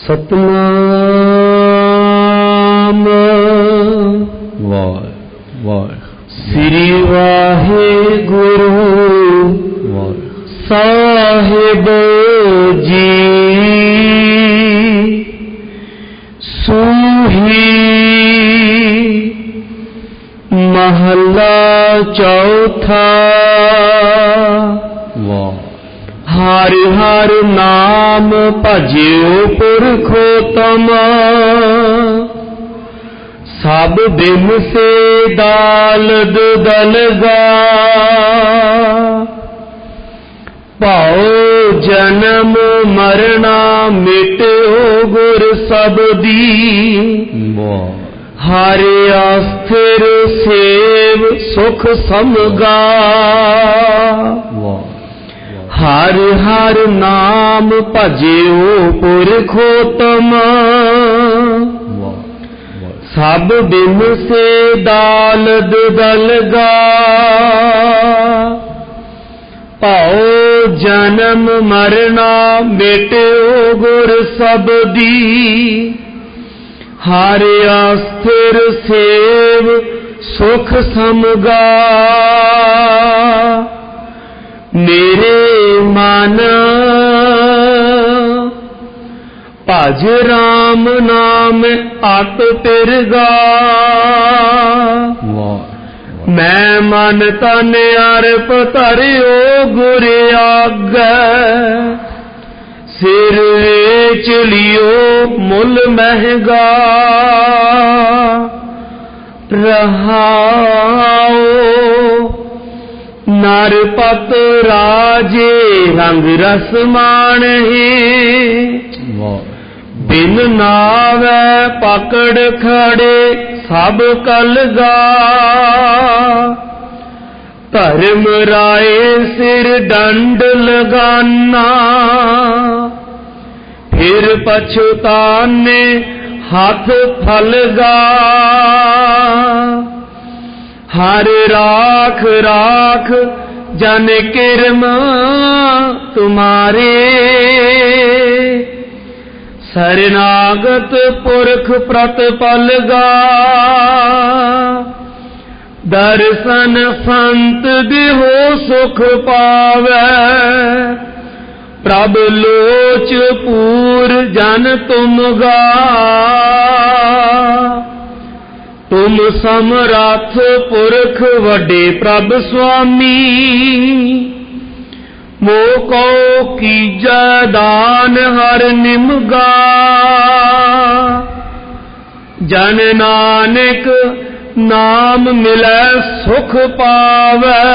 ਸਤਨਾਮ ਵਾਹਿ ਵਾਹਿ ਸ੍ਰੀ ਵਾਹਿਗੁਰੂ ਸਾਹਿਬ ਜੀ। ਸੂਹੀ ਮਹੱਲਾ ਚੌਥਾ। ਹਰਿ ਹਰਿ ਨਾਮ ਭਜਿਓ ਪੁਰਖੋਤਮ, ਸਭ ਬਿਨ ਸੇ ਦਾਲਦ ਦਲਗਾ। ਭਾਉ ਜਨਮ ਮਰਣਾ ਮਿਟਿਓ ਗੁਰ ਸਬਦੀ, ਹਰਿ ਆਸਥਿਰ ਸੇਵ ਸੁਖ ਸਮਗਾ। ਹਰਿ ਹਰਿ ਨਾਮ ਭਜਿਓ ਪੁਰਖੋਤਮ, ਸਭ ਬਿਨ ਸੇ ਦਾਲਦ ਦਲਗਾ। ਭਾਉ ਜਨਮ ਮਰਣਾ ਮਿਟਿਓ ਗੁਰ ਸਬਦੀ, ਹਰਿ ਆਸਥਿਰ ਸੇਵ ਸੁਖ ਸਮਗਾ। ਮੇਰੇ ਮਨ ਭਜ ਰਾਮ ਨਾਮ ਅਤ ਤਿਰਗਾ। ਮੈਂ ਮਨ ਤਨ ਅਰਪ ਧਰਿਓ ਗੁਰ ਆਗੈ, ਸਿਰ ਵੇਚ ਲਿਓ ਮੁੱਲ ਮਹਿੰਗਾ। ਰਹਾਉ ਨਰਪਤ ਰਾਜੇ ਰੰਗ ਰਸ ਮਾਣਹਿ, ਬਿਨ ਨਾਵੈ ਪਕੜ ਖੜੇ ਸਭ ਕਲਗਾ। ਧਰਮ ਰਾਏ ਸਿਰ ਡੰਡ ਲਗਾਨਾ, ਫਿਰ ਪਛਤਾਨੇ ਹੱਥ ਫਲਗਾ। ਹਰਿ ਰਾਖ ਰਾਖ ਜਨ ਕਿਰਮ ਤੁਮਾਰੇ, ਸਰਨਾਗਤ ਪੁਰਖ ਪ੍ਰਤਪਲਗਾ। ਦਰਸ਼ਨ ਸੰਤ ਦਿਹੋ ਸੁਖ ਪਾਵੈ, ਪ੍ਰਭ ਲੋਚ ਪੂਰ ਜਨ ਤੁਮਗਾ। ਤੁਮ ਸਮਰੱਥ ਪੁਰਖ ਵੱਡੇ ਪ੍ਰਭ ਸੁਆਮੀ, ਮੋਕੋ ਕੀਜੈ ਦਾਨ ਹਰ ਨਿਮਗਾ। ਜਨ ਨਾਨਕ ਨਾਮ ਮਿਲੈ ਸੁਖ ਪਾਵੈ,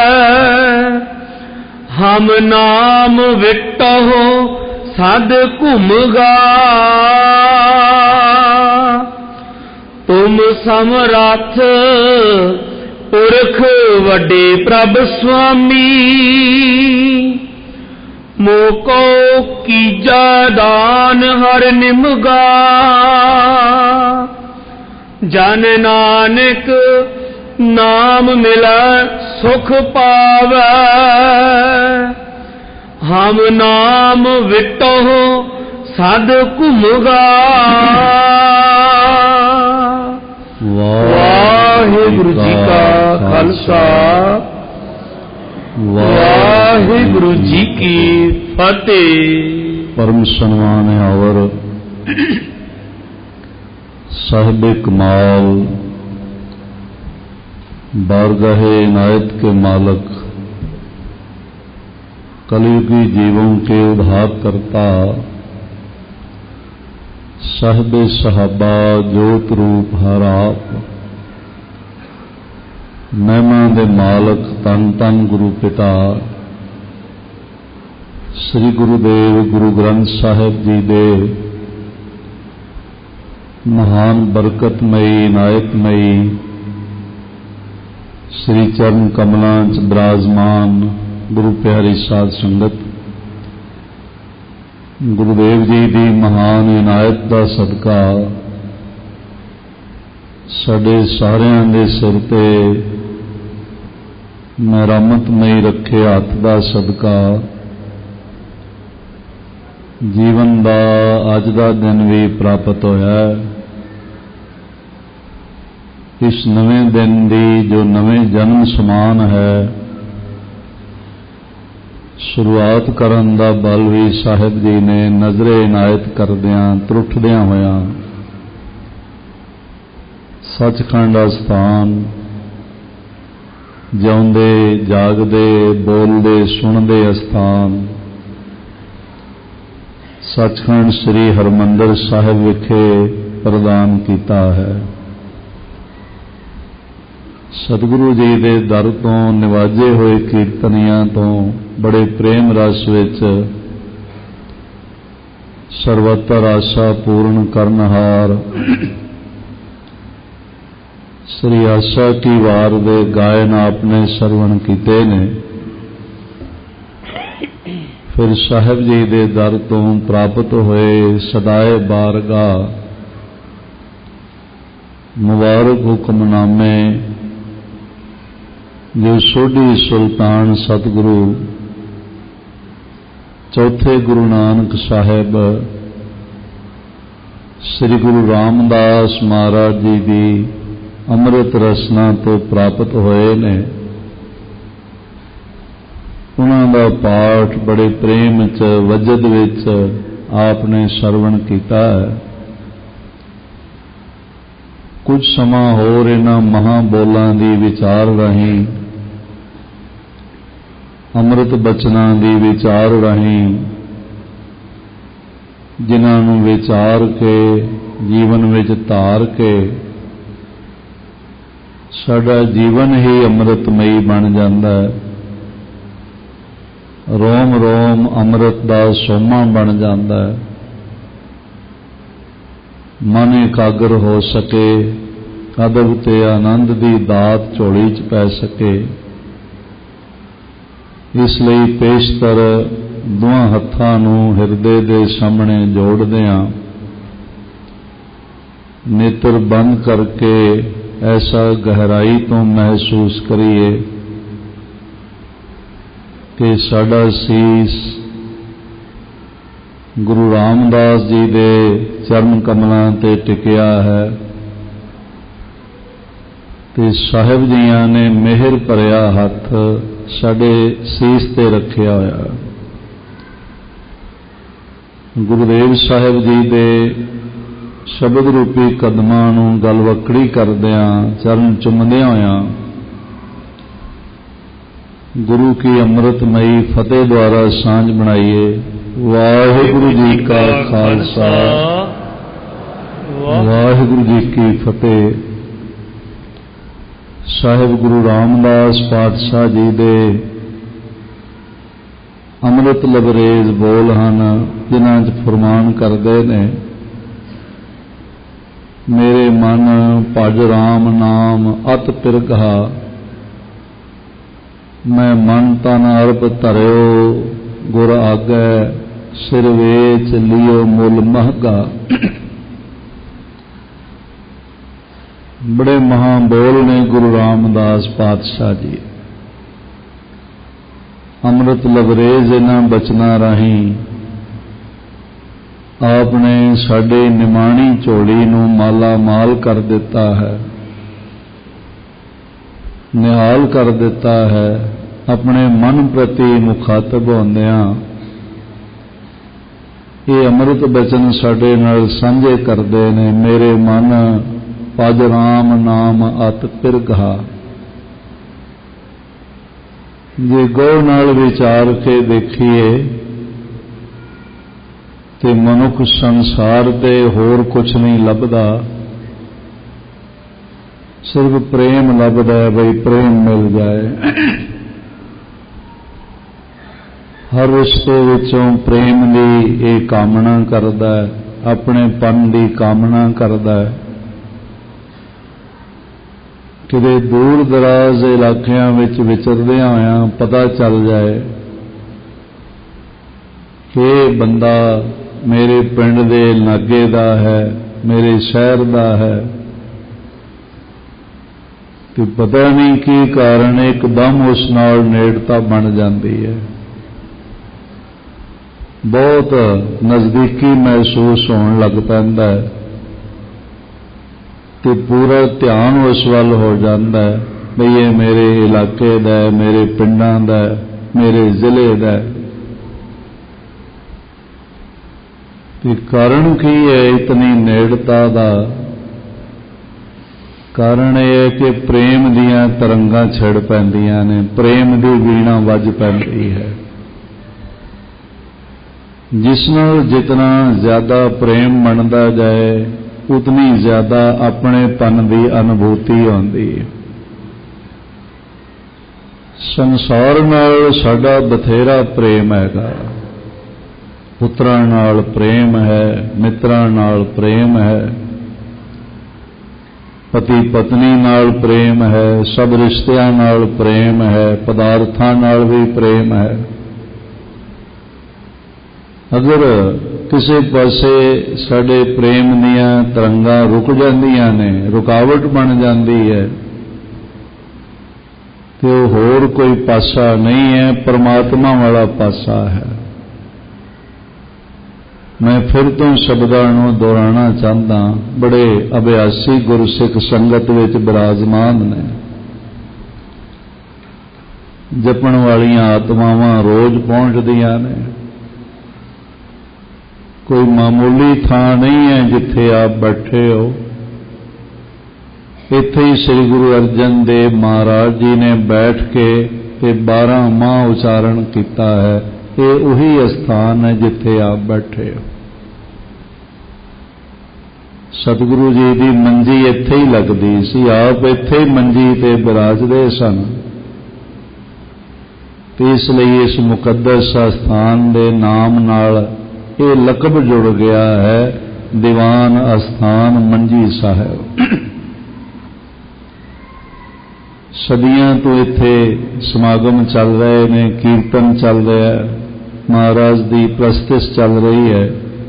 ਹਮ ਨਾਮ ਵਿਟਹੁ ਸਦ ਘੁਮਗਾ। ਤੁਮ ਸਮਰੱਥ ਪੁਰਖ ਵੱਡੇ ਪ੍ਰਭ ਸੁਆਮੀ, ਮੋਕੋ ਕੀਜਾ ਦਾਨ ਹਰ ਨਿਮਗਾ। ਜਨ ਨਾਨਕ ਨਾਮ ਮਿਲੈ ਸੁਖ ਪਾਵੈ, ਹਮ ਨਾਮ ਵਿਟਹੁ ਸਦ ਘੁਮਗਾ। ਵਾਹਿਗੁਰੂ ਜੀ ਕਾ ਖਾਲਸਾ, ਵਾਹਿਗੁਰੂ ਜੀ ਕੀ ਫਤਿਹ। ਪਰਮ ਸਨਮਾਨ ਆਵਰ ਸਾਹਿਬ ਕਮਾਲ, बारगाहे इनायत के मालक, कलयुगी जीवों के उद्धार करता, साहिब सहाबा जोत रूप हर आप, महिमा दे मालक तन तन गुरु पिता श्री गुरुदेव गुरु ग्रंथ साहिब जी दे महान बरकतमयी इनायतमयी श्री चरण कमलों च विराजमान गुरु प्यारी साध संगत, गुरुदेव जी की महान इनायत का सदका साडे सारियां दे सिर ते मेरामतमई रखे हथ का सदका ਜੀਵਨ ਦਾ ਅੱਜ ਦਾ ਦਿਨ ਵੀ ਪ੍ਰਾਪਤ ਹੋਇਆ। ਇਸ ਨਵੇਂ ਦਿਨ ਦੀ ਜੋ ਨਵੇਂ ਜਨਮ ਸਮਾਨ ਹੈ, ਸ਼ੁਰੂਆਤ ਕਰਨ ਦਾ ਬਲ ਵੀ ਸਾਹਿਬ ਜੀ ਨੇ ਨਜ਼ਰੇ ਇਨਾਇਤ ਕਰਦਿਆਂ ਤਰੁੱਠਦਿਆਂ ਹੋਇਆਂ ਸੱਚਖੰਡ ਅਸਥਾਨ ਜਿਉਂਦੇ ਜਾਗਦੇ ਬੋਲਦੇ ਸੁਣਦੇ ਅਸਥਾਨ ਸੱਚਖੰਡ ਸ੍ਰੀ ਹਰਿਮੰਦਰ ਸਾਹਿਬ ਵਿਖੇ ਪ੍ਰਦਾਨ ਕੀਤਾ ਹੈ। ਸਤਿਗੁਰੂ ਜੀ ਦੇ ਦਰ ਤੋਂ ਨਿਵਾਜੇ ਹੋਏ ਕੀਰਤਨੀਆਂ ਤੋਂ ਬੜੇ ਪ੍ਰੇਮ ਰਸ ਵਿੱਚ ਸਰਵਤਰ ਆਸਾ ਪੂਰਨ ਕਰਨਹਾਰ ਸ੍ਰੀ ਆਸਾ ਕੀ ਵਾਰ ਦੇ ਗਾਇਨ ਆਪਨੇ ਸਰਵਣ ਕੀਤੇ ਨੇ। ਫਿਰ ਸਾਹਿਬ ਜੀ ਦੇ ਦਰ ਤੋਂ ਪ੍ਰਾਪਤ ਹੋਏ ਸਦਾਏ ਬਾਰਗਾਹ ਮੁਬਾਰਕ ਹੁਕਮਨਾਮੇ ਜੋ ਸੋਢੀ ਸੁਲਤਾਨ ਸਤਿਗੁਰੂ ਚੌਥੇ ਗੁਰੂ ਨਾਨਕ ਸਾਹਿਬ ਸ੍ਰੀ ਗੁਰੂ ਰਾਮਦਾਸ ਮਹਾਰਾਜ ਜੀ ਦੀ ਅੰਮ੍ਰਿਤ ਰਸਨਾ ਤੋਂ ਪ੍ਰਾਪਤ ਹੋਏ ਨੇ। ਉਹਨਾਂ ਦਾ ਪਾਠ ਬੜੇ ਪ੍ਰੇਮ ਚ ਵਜਦ ਵਿੱਚ ਆਪ ਨੇ ਸਰਵਣ ਕੀਤਾ ਹੈ। ਕੁਝ ਸਮਾਂ ਹੋਰ ਇਹਨਾਂ ਮਹਾਂਬੋਲਾਂ ਦੀ ਵਿਚਾਰ ਰਾਹੀਂ ਅੰਮ੍ਰਿਤ ਬਚਨਾਂ ਦੀ ਵਿਚਾਰ ਰਾਹੀਂ ਜਿਨ੍ਹਾਂ ਨੂੰ ਵਿਚਾਰ ਕੇ ਜੀਵਨ ਵਿੱਚ ਧਾਰ ਕੇ ਸਾਡਾ ਜੀਵਨ ਹੀ ਅੰਮ੍ਰਿਤਮਈ ਬਣ ਜਾਂਦਾ ਹੈ। ਰੋਮ ਰੋਮ ਅੰਮ੍ਰਿਤ ਦਾ ਸੋਮਾ ਬਣ ਜਾਂਦਾ ਹੈ। ਮਨ ਇਕਾਗਰ ਹੋ ਸਕੇ, ਅਦਬ ਤੇ ਆਨੰਦ ਦੀ ਦਾਤ ਝੋਲੀ 'ਚ ਪੈ ਸਕੇ। ਇਸ ਲਈ ਪੇਸ਼ਤਰ ਦੋਹਾਂ ਹੱਥਾਂ ਨੂੰ ਹਿਰਦੇ ਦੇ ਸਾਹਮਣੇ ਜੋੜਦਿਆਂ ਨੇਤਰ ਬੰਦ ਕਰਕੇ ਐਸਾ ਗਹਿਰਾਈ ਤੋਂ ਮਹਿਸੂਸ ਕਰੀਏ ਕਿ ਸਾਡਾ ਸੀਸ ਗੁਰੂ ਰਾਮਦਾਸ ਜੀ ਦੇ ਚਰਨ ਕਮਲਾਂ ਤੇ ਟਿਕਿਆ ਹੈ ਤੇ ਸਾਹਿਬ ਜੀਆਂ ਨੇ ਮਿਹਰ ਭਰਿਆ ਹੱਥ ਸਾਡੇ ਸੀਸ ਤੇ ਰੱਖਿਆ ਹੋਇਆ। ਗੁਰਦੇਵ ਸਾਹਿਬ ਜੀ ਦੇ ਸ਼ਬਦ ਰੂਪੀ ਕਦਮਾਂ ਨੂੰ ਗਲਵੱਕੜੀ ਕਰਦਿਆਂ ਚਰਨ ਚੁੰਮਦਿਆਂ ਹੋਇਆਂ ਗੁਰੂ ਕੀ ਅੰਮ੍ਰਿਤਮਈ ਫਤਿਹ ਦੁਆਰਾ ਸਾਂਝ ਬਣਾਈਏ। ਵਾਹਿਗੁਰੂ ਜੀ ਕਾ ਖਾਲਸਾ, ਵਾਹਿਗੁਰੂ ਜੀ ਕੀ ਫਤਿਹ। ਸਾਹਿਬ ਗੁਰੂ ਰਾਮਦਾਸ ਪਾਤਸ਼ਾਹ ਜੀ ਦੇ ਅੰਮ੍ਰਿਤ ਲਬਰੇਜ਼ ਬੋਲ ਹਨ ਜਿਨ੍ਹਾਂ 'ਚ ਫਰਮਾਨ ਕਰਦੇ ਨੇ, ਮੇਰੇ ਮਨ ਭਜ ਰਾਮ ਨਾਮ ਅਤ ਪਿਰਗਹਾ, ਮੈਂ ਮਨ ਤਨ ਅਰਪ ਧਰਿਓ ਗੁਰ ਆਗੈ, ਸਿਰ ਵੇਚ ਲਿਓ ਮੁੱਲ ਮਹਿਗਾ। ਬੜੇ ਮਹਾਂਬੋਲ ਨੇ ਗੁਰੂ ਰਾਮਦਾਸ ਪਾਤਸ਼ਾਹ ਜੀ। ਅੰਮ੍ਰਿਤ ਲਬਰੇਜ਼ ਇਹਨਾਂ ਬਚਨਾਂ ਰਾਹੀਂ ਆਪ ਨੇ ਸਾਡੇ ਨਿਮਾਣੀ ਝੋਲੀ ਨੂੰ ਮਾਲਾ ਮਾਲ ਕਰ ਦਿੱਤਾ ਹੈ, ਨਿਹਾਲ ਕਰ ਦਿੱਤਾ ਹੈ। ਆਪਣੇ ਮਨ ਪ੍ਰਤੀ ਮੁਖਾਤਬ ਹੁੰਦਿਆਂ ਇਹ ਅੰਮ੍ਰਿਤ ਬਚਨ ਸਾਡੇ ਨਾਲ ਸਾਂਝੇ ਕਰਦੇ ਨੇ। ਮੇਰੇ ਮਨ ਭਜ ਰਾਮ ਨਾਮ ਅਤ ਪਿਰਗਹਾ। ਜੇ ਗੌਰ ਨਾਲ ਵਿਚਾਰ ਕੇ ਦੇਖੀਏ ਤੇ ਮਨੁੱਖ ਸੰਸਾਰ ਤੇ ਹੋਰ ਕੁਛ ਨਹੀਂ ਲੱਭਦਾ, ਸਿਰਫ ਪ੍ਰੇਮ ਲੱਭਦਾ ਹੈ, ਬਈ ਪ੍ਰੇਮ ਮਿਲ ਜਾਏ। ਹਰ ਰਿਸ਼ਤੇ ਵਿੱਚੋਂ ਪ੍ਰੇਮ ਦੀ ਇਹ ਕਾਮਨਾ ਕਰਦਾ ਹੈ, ਆਪਣੇ ਪਨ ਦੀ ਕਾਮਨਾ ਕਰਦਾ ਹੈ। ਕਿਤੇ ਦੂਰ ਦਰਾਜ਼ ਇਲਾਕਿਆਂ ਵਿੱਚ ਵਿਚਰਦਿਆਂ ਹੋਇਆਂ ਪਤਾ ਚੱਲ ਜਾਏ ਕਿ ਇਹ ਬੰਦਾ ਮੇਰੇ ਪਿੰਡ ਦੇ ਲਾਗੇ ਦਾ ਹੈ, ਮੇਰੇ ਸ਼ਹਿਰ ਦਾ ਹੈ, ਤੇ ਪਤਾ ਨਹੀਂ ਕੀ ਕਾਰਨ ਇੱਕਦਮ ਉਸ ਨਾਲ ਨੇੜਤਾ ਬਣ ਜਾਂਦੀ ਹੈ। बहुत नज़दीकी महसूस होने लग पैंदा है तो पूरा ध्यान उस वल हो जाता है भी ये मेरे इलाके दा, मेरे पिंडां दा, मेरे जिले दा। तो कारण की है इतनी नेड़ता दा? कारण यह है कि प्रेम दियां तरंगां छिड़ पैंदियां ने, प्रेम दी वीणा वज पैंदी है। जिस नाल जितना ज्यादा प्रेम बनता जाए उतनी ज्यादा अपनेपन की अनुभूति आती है। संसार नाल साडा बथेरा प्रेम हैगा, पुत्रां नाल प्रेम है, मित्रां नाल प्रेम है, पति पत्नी नाल प्रेम है, सब रिश्तियां नाल प्रेम है, पदार्थां नाल भी प्रेम है। अगर किसी पासे साडे प्रेम दियां तरंगां रुक जांदियां ने, रुकावट बन जाती है, तो होर कोई पासा नहीं है, परमात्मा वाला पासा है। मैं फिर तो शब्दां नूं दोहराना चाहता, बड़े अभ्यासी गुरसिख संगत विच विराजमान ने, जपण वालियां आत्मावां रोज पहुंचदियां ने। कोई मामूली थां नहीं है जिथे आप बैठे हो। इत्थे ही श्री गुरु अर्जन देव महाराज जी ने बैठ के 12 माह उच्चारण किया है। ये वही स्थान है जिथे आप बैठे हो। सतगुरु जी की मंजी इत्थे ही लगदी सी, आप इत्थे ही मंजी ते बिराजदे सन। इसलिए इस मुकद्दस स्थान के नाम नाल ये लकब जुड़ गया है, दीवान अस्थान मंजी साहिब। सदियां तो इत्थे समागम चल रहे ने, कीर्तन चल रहा है, महाराज की प्रस्तिश चल रही है।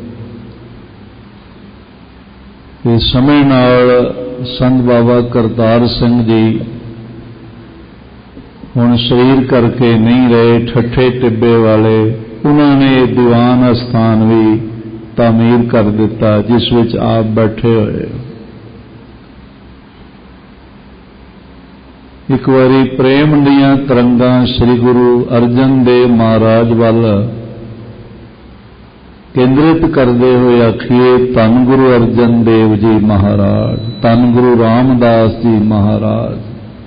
इस समय नाल संत बाबा करतार सिंह जी हुण शरीर करके नहीं रहे, ठट्ठे टिब्बे वाले, उन्होंने दीवान स्थान भी तामीर कर दिता जिस विच आप बैठे हुए। एक बारी प्रेम दियां तरंगां श्री गुरु अर्जन देव महाराज वाल केंद्रित करते हुए आखिए, धन गुरु अर्जन देव जी महाराज, धन गुरु रामदास जी महाराज।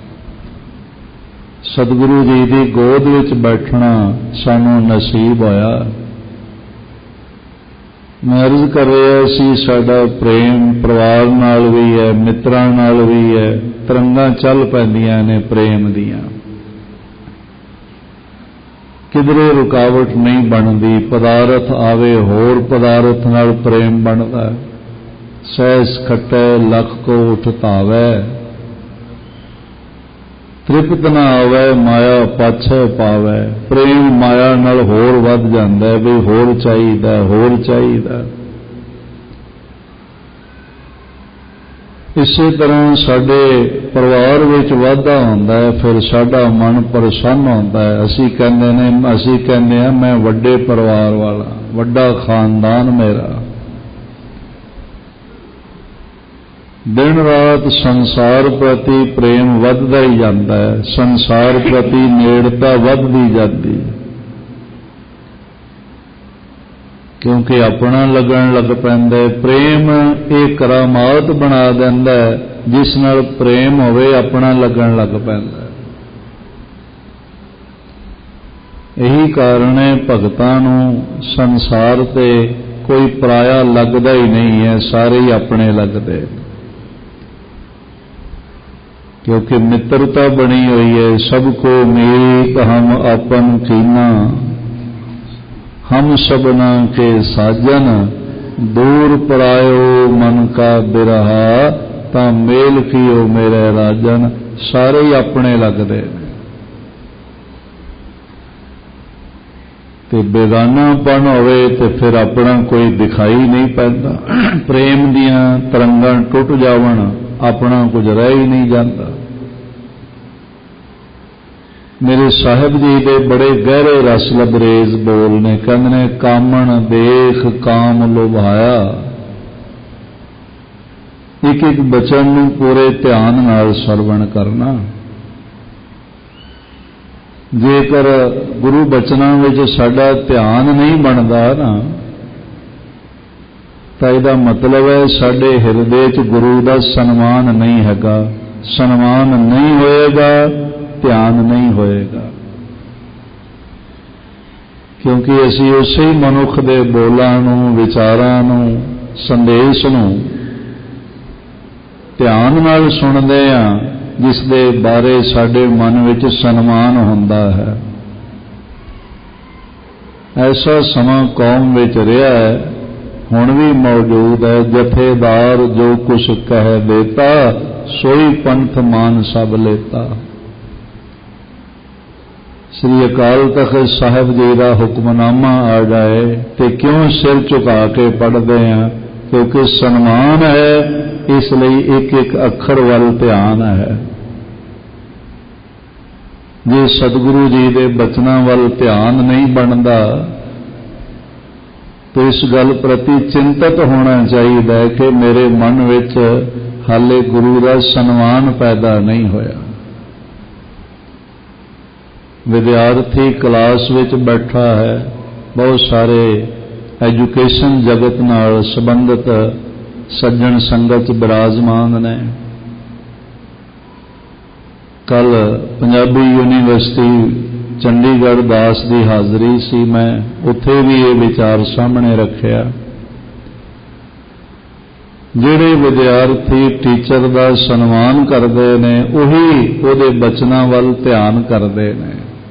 सतगुरु जी की गोद विच बैठना सानू नसीब होया। मैं अर्ज कर रहा सी, साडा प्रेम परिवार नाल भी है, मित्रां नाल भी है, तरंगां चल पैंदियां ने प्रेम दियां, किधरे रुकावट नहीं बनती। पदार्थ आवे, होर पदार्थ नाल प्रेम बनता, सहस खट्टे लख को उठतावे, तृप्त ना आवे माया पाछे पावे। प्रेम माया नाल होर वध जांदा है, भी होर चाहीदा, होर चाहीदा। इसे तरह साडे परिवार विच वाधा होंदा है, फिर साडा मन प्रसन्न होंदा है। असी कहंदे हैं मैं वड्डे परिवार वाला, वड्डा खानदान मेरा। दिन रात संसार प्रति प्रेम वधदा ही जाता है, संसार प्रति नेड़ता वधदी जाती, क्योंकि अपना लगन लग पैंदा। प्रेम एक करामात बना देंदा है, जिस नाल प्रेम होवे अपना लगन लग पैंदा। यही कारण है भगतां नूं संसार ते कोई पराया लगदा ही नहीं है, सारे ही अपने लगदे, क्योंकि मित्रता बनी हुई है। सबको मीत हम अपन कीना, हम सबना के साजन, दूर परायो मन का बिरहा, ता मेल कियो मेरे राजन। सारे ही अपने लगदे ते बेगानापन होवे ते फिर अपना कोई दिखाई नहीं पैंदा। प्रेम दियां तरंगां टुट जावन, अपना कुछ रह ही नहीं जाता। मेरे साहिब जी दे बड़े गहरे रस लबरेज बोल ने, कहते ने कामण देख काम लुभाया। एक एक बचन नूं पूरे ध्यान नाल सरवण करना। जेकर गुरु बचनां विच साडा ध्यान नहीं बनदा ना, तां इहदा मतलब है साडे हिरदे च गुरु दा सन्मान नहीं हैगा। सन्मान नहीं होएगा, ध्यान नहीं होएगा, क्योंकि असी उसे ही मनुख दे बोलां नूं, विचारां नूं, संदेश नूं ध्यान नाल सुणदे हां, जिस दे बारे साडे मन विच सन्मान हुंदा है। ऐसा समा कौम विच रहा है, हुण भी मौजूद है। जथेदार जो कुछ कह देता, सोई पंथ मान सब लेता। श्री अकाल तख्त साहिब जी का हुक्मनामा आ जाए तो क्यों सिर झुका के पढ़ते हैं? क्योंकि सन्मान है, इसलिए एक एक अखर वाल ध्यान है। जे सतगुरु जी के बचनों वाल ध्यान नहीं बनता, तो इस गल प्रति चिंतित होना चाहिए कि मेरे मन विच हाले गुरु का सन्मान पैदा नहीं होया। विद्यार्थी क्लास विच बैठा है, बहुत सारे एजुकेशन जगत नाल संबंधित सज्जन संगत विराजमान ने। कल पंजाबी यूनिवर्सिटी चंडीगढ़ दास की हाज़री सी, मैं उत्थे भी ये विचार सामने रखिया। जिहड़े विद्यार्थी टीचर का सन्मान करते हैं, उही उहदे बचनां वल ध्यान करते हैं,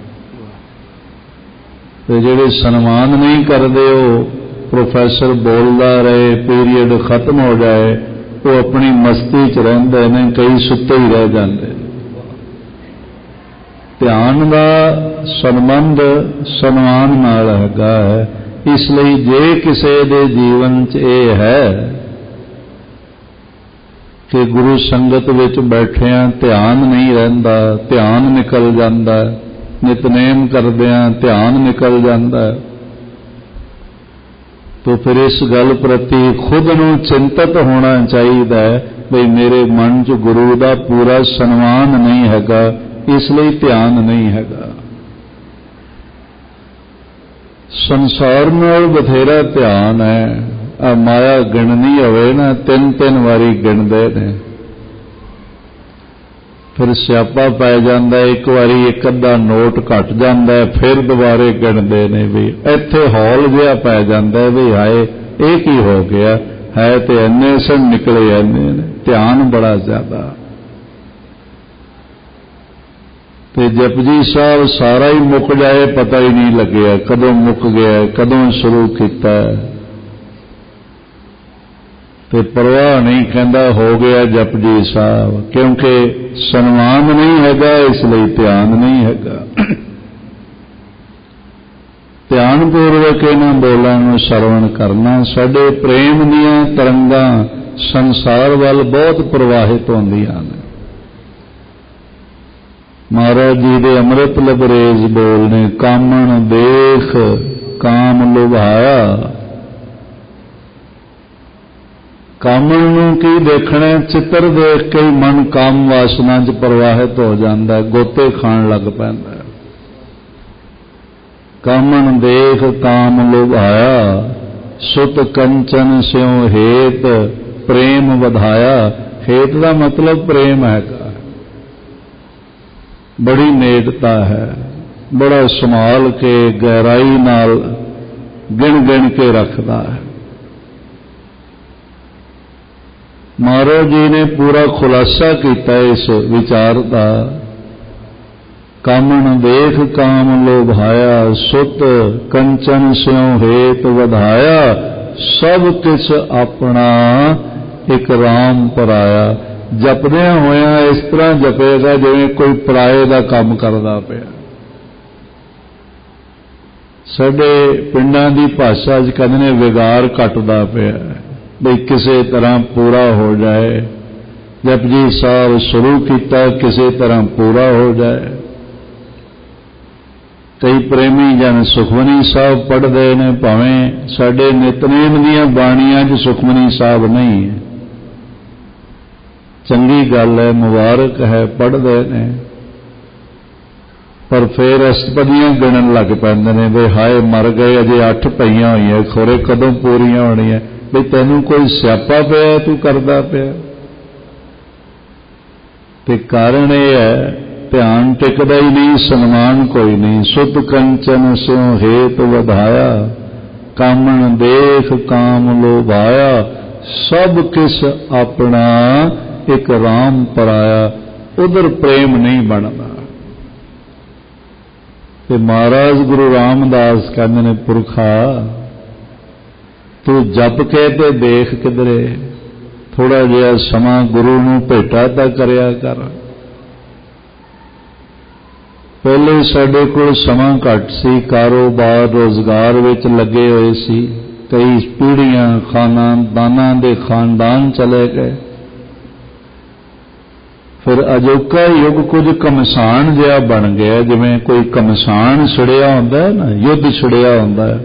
ते जिहड़े सन्मान नहीं करते, वो प्रोफैसर बोलता रहे, पीरीयड खत्म हो जाए, वो अपनी मस्ती च रहिंदे ने, कई सुत्ते ही रह जाते। ध्यान का संबंध सन्मान नाल हैगा है। इसलिए जे किसी दे जीवन च ये है कि गुरु संगत विच बैठिया ध्यान नहीं रहिंदा, ध्यान निकल जाता, नितनेम करदियां ध्यान निकल जाता, तो फिर इस गल प्रति खुद नूं चिंतित होना चाहिए बई मेरे मन च गुरु का पूरा सन्मान नहीं हैगा, इसलिए ध्यान नहीं हैगा। संसार नाल बथेरा ध्यान है। आ माया गिणनी होवे ना, 3-3 वारी गिणदे ने, फिर स्यापा पै जाता। एक बारी एक अद्धा नोट घट जाता, फिर दोबारे गिणदे ने भी इत्थे हौल जिहा पै जाता भी हाय ये की हो गया है, तो इन्ने सन निकले इन्ने ने। ध्यान बड़ा ज्यादा। ते जपजी साहब सारा ही मुक जाए, पता ही नहीं लगे कदों मुक गया, कदों शुरू किया, तो परवाह नहीं, कहता हो गया जपजी साहब, क्योंकि सन्मान नहीं हैगा, इसलिए ध्यान नहीं हैगा। ध्यानपूर्वक इन्हां बोलां नूं सरवण करना। साडे प्रेम दीयां तरंगां संसार वाल बहुत प्रवाहित होंदियां ने। महाराज जी दे अमृत लबरेज बोल ने, कामण देख काम लुभाया। कामण नूं की देखना, चित्र देख के ही मन काम वासना च प्रवाहित हो जाता, गोते खाण लग पैंदा। कामण देख काम लुभाया, सुत कंचन स्यों हेत प्रेम वधाया। हेत का मतलब प्रेम हैगा, बड़ी नेड़ता है, बड़ा संभाल के गहराई नाल गिण गिण के रखता है। महाराज जी ने पूरा खुलासा किया इस विचार का। कामण देख काम लोभाया, सुत कंचन स्यों हेत वधाया। सब किस अपना एक राम पराया। जपदिया होया इस तरह जपेगा जिवें कोई पराए का काम करदा पिया। साडे पिंडां दी भाषा च कहंदे ने विगार घटदा पिया, बई किसी तरह पूरा हो जाए। जपजी साहब शुरू किया, किसी तरह पूरा हो जाए। कई प्रेमी जन सुखमनी साहब पढ़ते हैं, भावें साडे नितनेम दीयां बाणियां च सुखमनी साहब नहीं है, चंगी गल है, मुबारक है, पढ़ते हैं, पर फिर अष्टपदियां गिणन लग पैंदे ने भी हाय मर गए, अजे 8 पईयां होईयां, खोरे कदों पूरियां होणीआं, भी तैनूं कोई स्यापा पिया तू करदा पिया। ते कारण यह है ध्यान टिकदा ही नहीं, सन्मान कोई नहीं। सुत कंचन स्यों हेत वधाया, कामन देख काम लोभाया, सब किस अपना एक राम पराया, उधर प्रेम नहीं बनता। ते महाराज गुरु रामदास कहते ने, पुरखा तू जप के ते देख किधरे, थोड़ा जिहा समा गुरु नूं भेटा तां करिया कर। पहले साडे कोल समा घट सी, कारोबार रोजगार विच लगे हुए सी, कई पीढ़ियां खानदानां दे खानदान चले गए। फिर अजोका युग कुछ घमसान जिहा बन गया, जिवें कोई घमसान छिड़िया हुंदा है ना, युद्ध छिड़िया हुंदा है।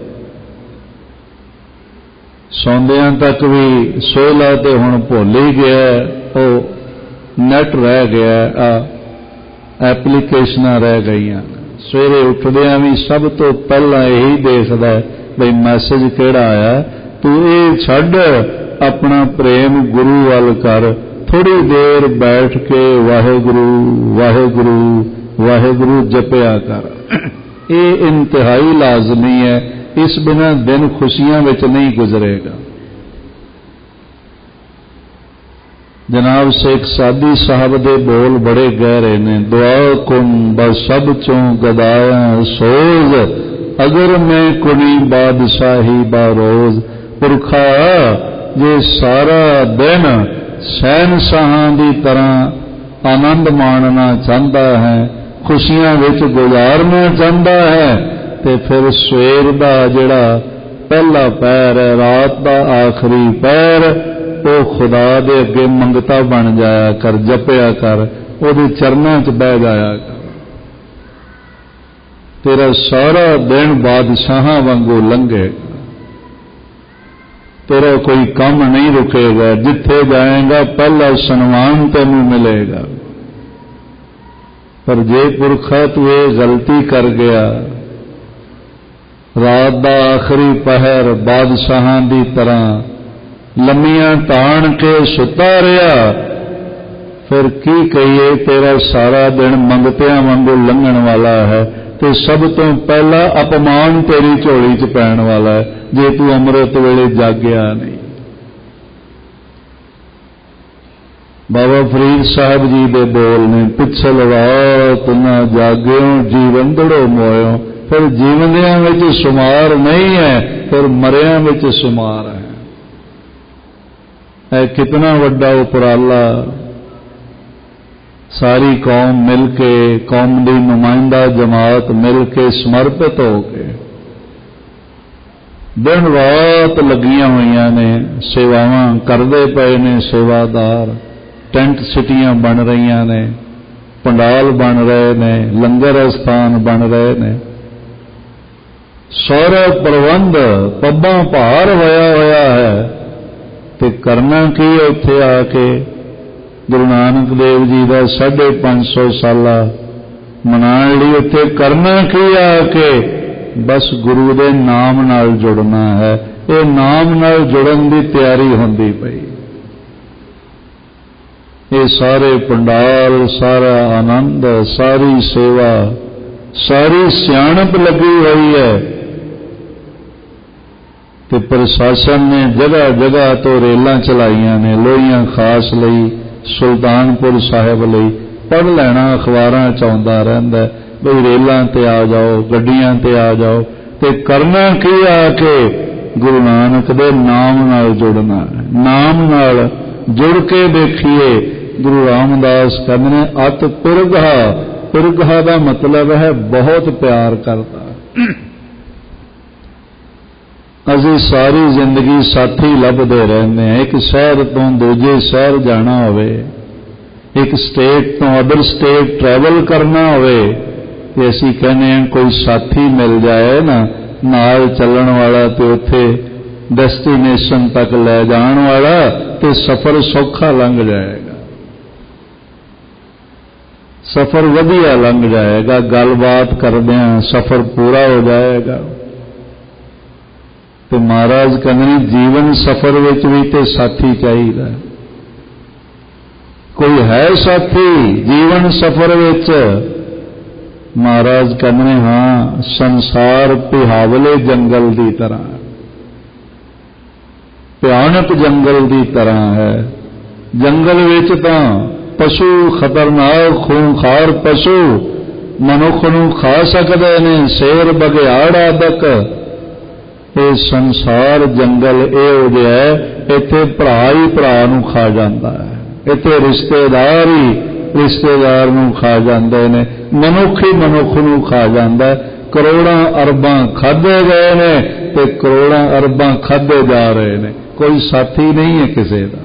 सौंदियां तक भी सोहला ते हुण भुल ही गया, वो नैट रह गया, एप्लीकेशनां रह गईयां। सवेरे उठदियां भी सब तो पहला यही देखदा बई मैसेज किहड़ा आया, तू ये छड्ड, अपना प्रेम गुरु वल कर, थोड़ी देर बैठ के वाहेगुरु वाहेगुरु वाहेगुरु जपिया कर। ये इंतहाई लाजमी है, इस बिना दिन खुशियां विच नहीं गुजरेगा। जनाब शेख सादी साहब दे बोल बड़े गहरे ने, दुआ कुन बस सब चों गदाया सोज, अगर मैं कुनी बादशाही बारोज। पुरखा जे सारा दिन शहनशाहां दी तरह आनंद माणना चाहता है, खुशियां विच गुजारना चाहता है, ते फिर सवेर दा जिहड़ा पहला पैर है, रात दा आखिरी पैर, वो खुदा दे अगे मंगता बन जाया कर, जपिया कर, उहदे चरनां च बह जाया कर। तेरा सारा दिन बादशाहां वांगू लंघेगा, तेरा कोई काम नहीं रुकेगा, जिथे जाएगा पहला सन्मान तैनूं मिलेगा। पर जे पुरखा तू ये गलती कर गया, रात दा आखिरी पहर बादशाहां दी तरह लम्मियां ताण के सुता रहा, फिर की कहिए, तेरा सारा दिन मंगतियां वांगू लंघण वाला है, तो सब तो पहला अपमान तेरी झोली च पैण वाला है, जे तू अमृत वेले जागया नहीं। बाबा फरीद साहब जी दे बोल ने, पिछल रात ना जाग्यो जीवन दड़ो मोयो, फिर जीवंदियां विच शुमार नहीं है, फिर मरियां विच शुमार है। कितना वड्डा उपराला, सारी कौम मिलके, कौम दी नुमाइंदा जमात मिलके समर्पित हो के दिन रात लगियां हुई ने, सेवावां करदे पए ने सेवादार, टेंट सिटियां बन रही ने, पंडाल बन रहे ने, लंगर स्थान बन रहे ने, सारा प्रबंध पब्बां भार होया है। ते करना की उत्थे आके गुरु नानक देव जी का 550 साला मनाने लई उत्थे करना की आके, बस गुरु दे नाम नाल जुड़ना है। ये नाम नाल जुड़न की तैयारी होंदी पई। ये सारे पंडाल, सारा आनंद, सारी सेवा, सारी सियाणप लगी हुई है। ते प्रशासन ने जगह जगह तो रेलां चलाईयां ने, लोहियां खास लई, सुल्तानपुर साहिब लई, पढ़ लेना अखबारां च आउंदा रहिंदा बई रेलां ते आ जाओ, गड्डियां ते आ जाओ। ते करना की आके गुरु नानक दे नाम नाल जुड़ना है। नाम नाल जुड़ के देखिए, गुरु रामदास कहते ने अत पिरघा, पिरघा का मतलब है बहुत प्यार करता। असीं सारी जिंदगी साथी लभदे रहंदे हैं। एक शहर तो दूजे शहर जाना होवे, एक स्टेट तो अदर स्टेट ट्रैवल करना होवे, कि असीं कहने हैं कोई साथी मिल जाए ना नाल चलण वाला, तो उत्थे डेस्टिनेशन तक ले जाण वाला, तो सफ़र सौखा लंघ जाएगा, सफ़र वधिया लंघ जाएगा, गलबात करदिआं सफ़र पूरा हो जाएगा। तो महाराज कहते जीवन सफ़र विच भी तो साथी चाहिए। कोई है साथी जीवन सफ़र विच? महाराज कहते हाँ, संसार पिहावले जंगल की तरह, भयानक जंगल की तरह है। जंगल विच तां पशु, खतरनाक खूंखार पशु मनुख नूं खा सकदे ने, शेर बघियाड़ आदक। ये संसार जंगल इहो जिहा है, इत्थे भरा ही भरा नूं खा जांदा है, इत्थे रिश्तेदार ही रिश्तेदार नूं खा जांदे ने, मनुख ही मनुख नूं खा जांदा है। करोड़ां अरबां खाधे गए ने ते करोड़ां अरबां खाधे जा रहे ने, कोई साथी नहीं है किसी का।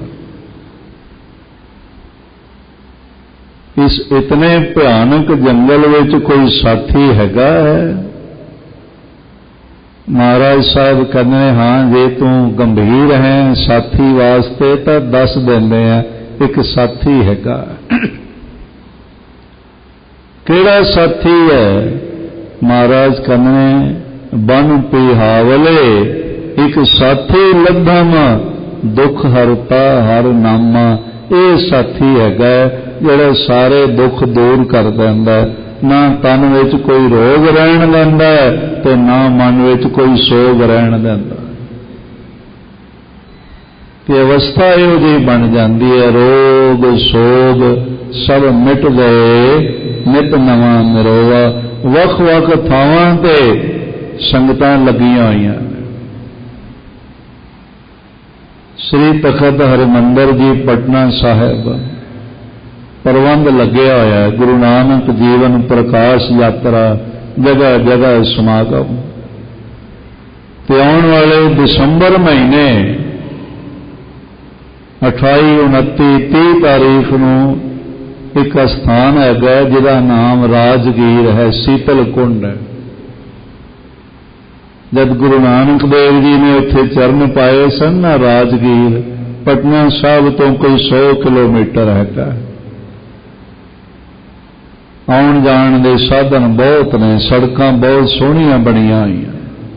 इस इतने भयानक जंगल विच कोई साथी हैगा है? महाराज साहब कहते हाँ, जे तू गंभीर है साथी वास्ते तो दस देंदे हैं, एक साथी हैगा। केड़ा साथी है? महाराज कहते बन पिहावले एक साथी लभम, दुख हरता हर नामा। ये साथी हैगा जिहड़ा सारे दुख दूर कर देंदा, ना तन विच कोई रोग रहन देंदा ते ना मन विच कोई सोग रहन देंदा। कि अवस्था इहो जी बन जाती है, रोग सोग सब मिट गए, नित नवा निरोवा। वख वख थावां ते संगतां लगियां होईयां। श्री तखत हरिमंदर जी पटना साहिब प्रबंध लग्या होया, गुरु नानक जीवन प्रकाश यात्रा, जगह जगह समागम। ते आने वाले दिसंबर महीने 28, 29, 30 तारीख नूं एक स्थान है जिहदा नाम राजगीर है, शीतल कुंड है। जब गुरु नानक देव जी ने उत्थे चरण पाए सन ना, राजगीर पटना साहिब तो कोई 100 किलोमीटर है। आउण जाण दे साधन बहुत ने, सड़कां बहुत सोहणियां बणियां होईयां।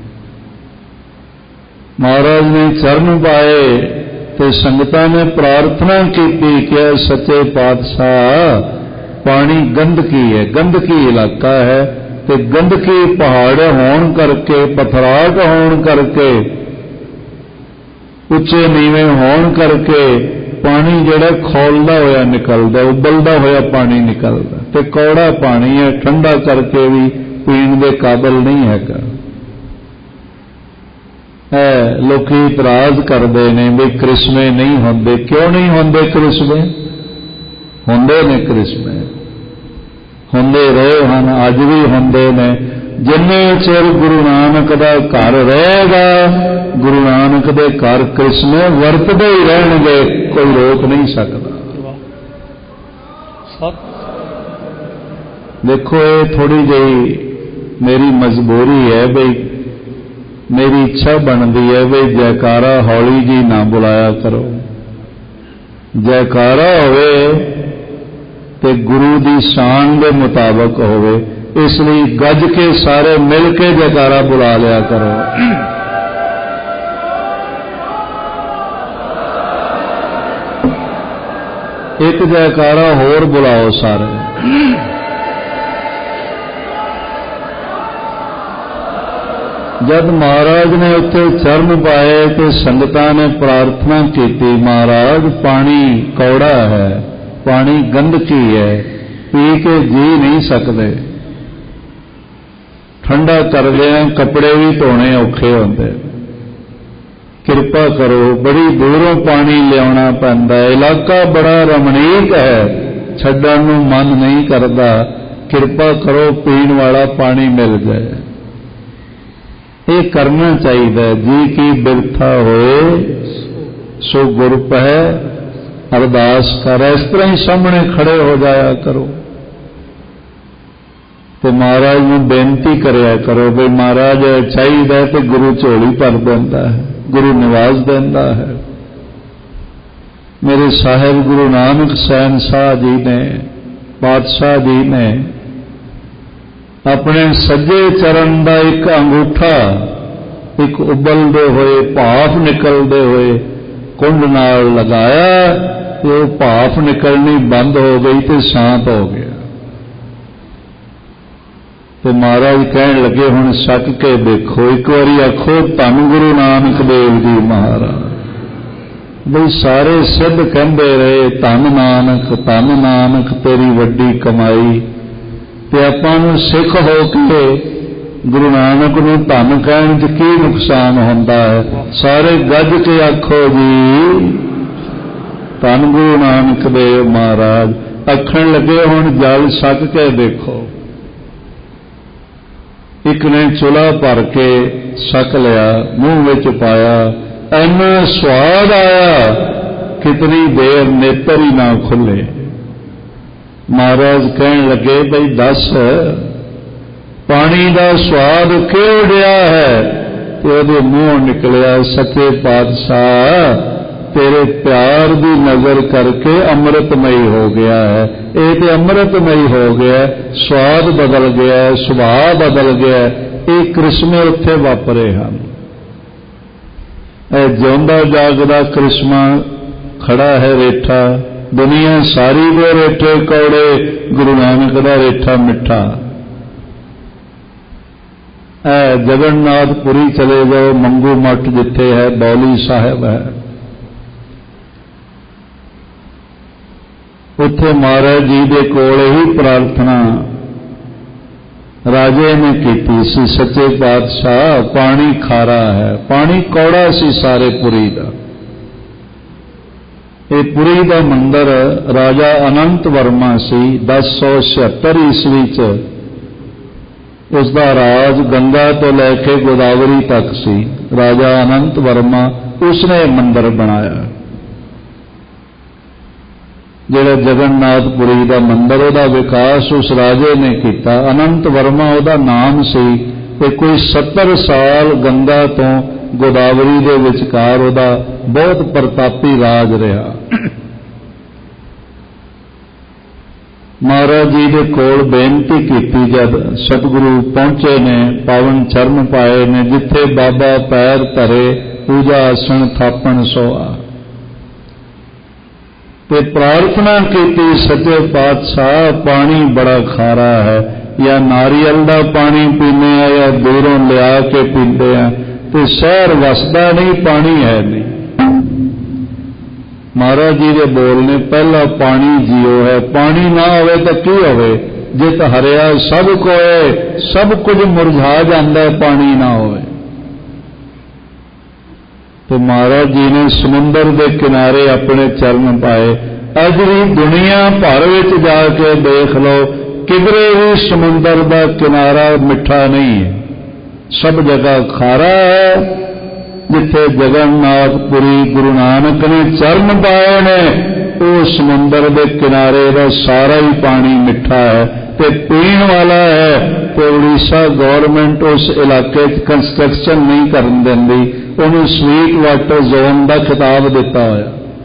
महाराज ने चरण पाए ते संगतां ने प्रार्थना की कि सच्चे पातशाह पानी गंदगी है, गंदगी इलाका है, ते गंदगी पहाड़ होण करके, पथराट होण करके, उच्चे नीवे होण करके पानी जिहड़ा खौलदा होया निकलदा, उबलदा होया पानी निकलदा, ते कौड़ा पानी है, ठंडा करके भी पीण दे काबिल नहीं हैगा। लोकी इतराज करते हैं भी करिश्मे नहीं होंदे। क्यों नहीं होंदे करिश्मे? होंदे ने करिश्मे, होंदे रहे हैं, अज भी होंदे ने। जिन्ने चिर गुरु नानक दा घर रहेगा, गुरु नानक दे घर करिश्मे वरतदे ही रहणगे, कोई रोक नहीं सकता। देखो ये थोड़ी जी मेरी मजबूरी है, भाई मेरी इच्छा बनती है भी जयकारा हौली जी ना बुलाया करो। जयकारा होवे ते गुरु दी शान के मुताबक होवे, इसलिए गज के सारे मिल के जयकारा बुला लिया करो। एक जयकारा होर बुलाओ सारे। जब महाराज ने उत्थे चरण पाए तो संगतां ने प्रार्थना की, महाराज पानी कौड़ा है, पानी गंदगी है, पी के जी नहीं सकते, ठंडा कर दिया, कपड़े भी धोने औखे होंदे, कृपा करो। बड़ी दूरों पानी लियाना पैंदा, इलाका बड़ा रमणीक है, छड्डण नूं मन नहीं करता, कृपा करो पीण वाला पानी मिल जाए। ये करना चाहिए। जी की बिरथा होए सो गुर पै, अरदास कर, इस तरह ही सामने खड़े हो जाया करो। तो तो महाराज नूं बेनती करिया करो भी महाराज चाहिए तो गुरु झोली भर देंदा है, गुरु निवास देंदा है। मेरे साहिब गुरु नानक सैन शाह जी ने, पातशाह जी ने अपने सज्जे चरण का एक अंगूठा एक उबलते हुए भाफ निकलते हुए कुंड नाल लगाया, तो भाफ निकलनी बंद हो गई तो शांत हो गया। तो महाराज कहन लगे हुण सक के देखो, एक बारी आखो धन गुरु नानक देव जी महाराज। बई सारे सिद्ध कहते रहे धन नानक तेरी वड्डी कमाई। ते आपां नूं सिख हो के गुरु नानक नूं धन कहण च की नुकसान हुंदा है? सारे गज के आखो जी धन गुरु नानक देव महाराज। आखण लगे हुण जल सक के देखो। एक ने चुला भर के सक लिया, मूँह विच पाया, इन्ना स्वाद आया कितनी देर नेत्र ही ना खुले। महाराज कहन लगे बई दस पानी का स्वाद क्यों दिया है? तो ਉਹਦੇ मूँह निकलिया सच्चे पातशाह तेरे प्यार की नजर करके अमृतमयी हो गया है। ये तो अमृतमयी हो गया, स्वाद बदल गया, सुभाव बदल गया। ये करिश्मे उत्थे वापरे हैं। जिंदा जागदा करिश्मा खड़ा है रेठा, दुनिया सारी दे रेठे कौड़े, गुरु नानक दा रेठा मिठा। जगन्नाथपुरी चले जाओ, मंगू मठ जिथे है, बौली साहब है, उत्थे महाराज जी दे कोल ही प्रार्थना राजे ने की सी, सच्चे पातशाह पानी खारा है, पानी कौड़ा सी सारे पुरी का। ये पुरी का मंदिर राजा अनंत वर्मा सी 1076 ईस्वी च उसका राज गंगा तो लैके गोदावरी तक सी। राजा अनंत वर्मा उसने मंदिर बनाया। जिहड़ा जगन्नाथपुरी का मंदिर उहदा विकास उस राजे ने किया। अनंत वर्मा उहदा नाम सी। ते कोई 70 साल गंगा तो गोदावरी दे विचकार उहदा बहुत प्रतापी राज रहा। महाराज जी के कोल बेनती की, जब सतगुरु पहुंचे ने, पावन चरण पाए ने, जिथे बाबा पैर धरे पूजा आसन थापन सोआ। ते प्रार्थना की, सच्चे पातशाह पानी बड़ा खारा है, या नारियल का पानी पीने या दूरों लिया के पीते हैं, तो शहर वसदा नहीं, पानी है नहीं। महाराज जी के बोलने पहला पानी जियो है, पानी ना होवे तो की होवे? जित हरिया सब कोए, सब कुछ मुरझा जाता है, पानी ना होवे। तो महाराज जी ने समुंदर के किनारे अपने चरण पाए। अज भी दुनिया भर विच जाके देख लो, किधरे भी समुंदर का किनारा मिठा नहीं है, सब जगह खारा है। जिथे जगन्नाथपुरी गुरु नानक ने चरण पाए ने, वो समुंदर के किनारे का सारा ही पानी मिठा है ते पीण वाला है। तो उड़ीसा गवर्नमेंट उस इलाके कंस्ट्रक्शन नहीं करन देंदी, उन्हें स्वीट वाटर जोन का खिताब दिता होया।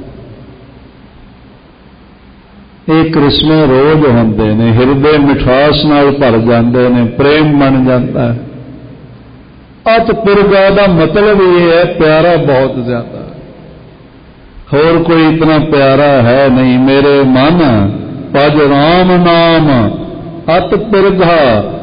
ये करिश्मे रोज होंदे ने, हिरदे मिठास नाल भर जाते हैं, प्रेम बन जाता है। अत पुरगा का मतलब ये है प्यारा बहुत ज्यादा, होर कोई इतना प्यारा है नहीं। मेरे मन पज राम नाम अत पुरगा।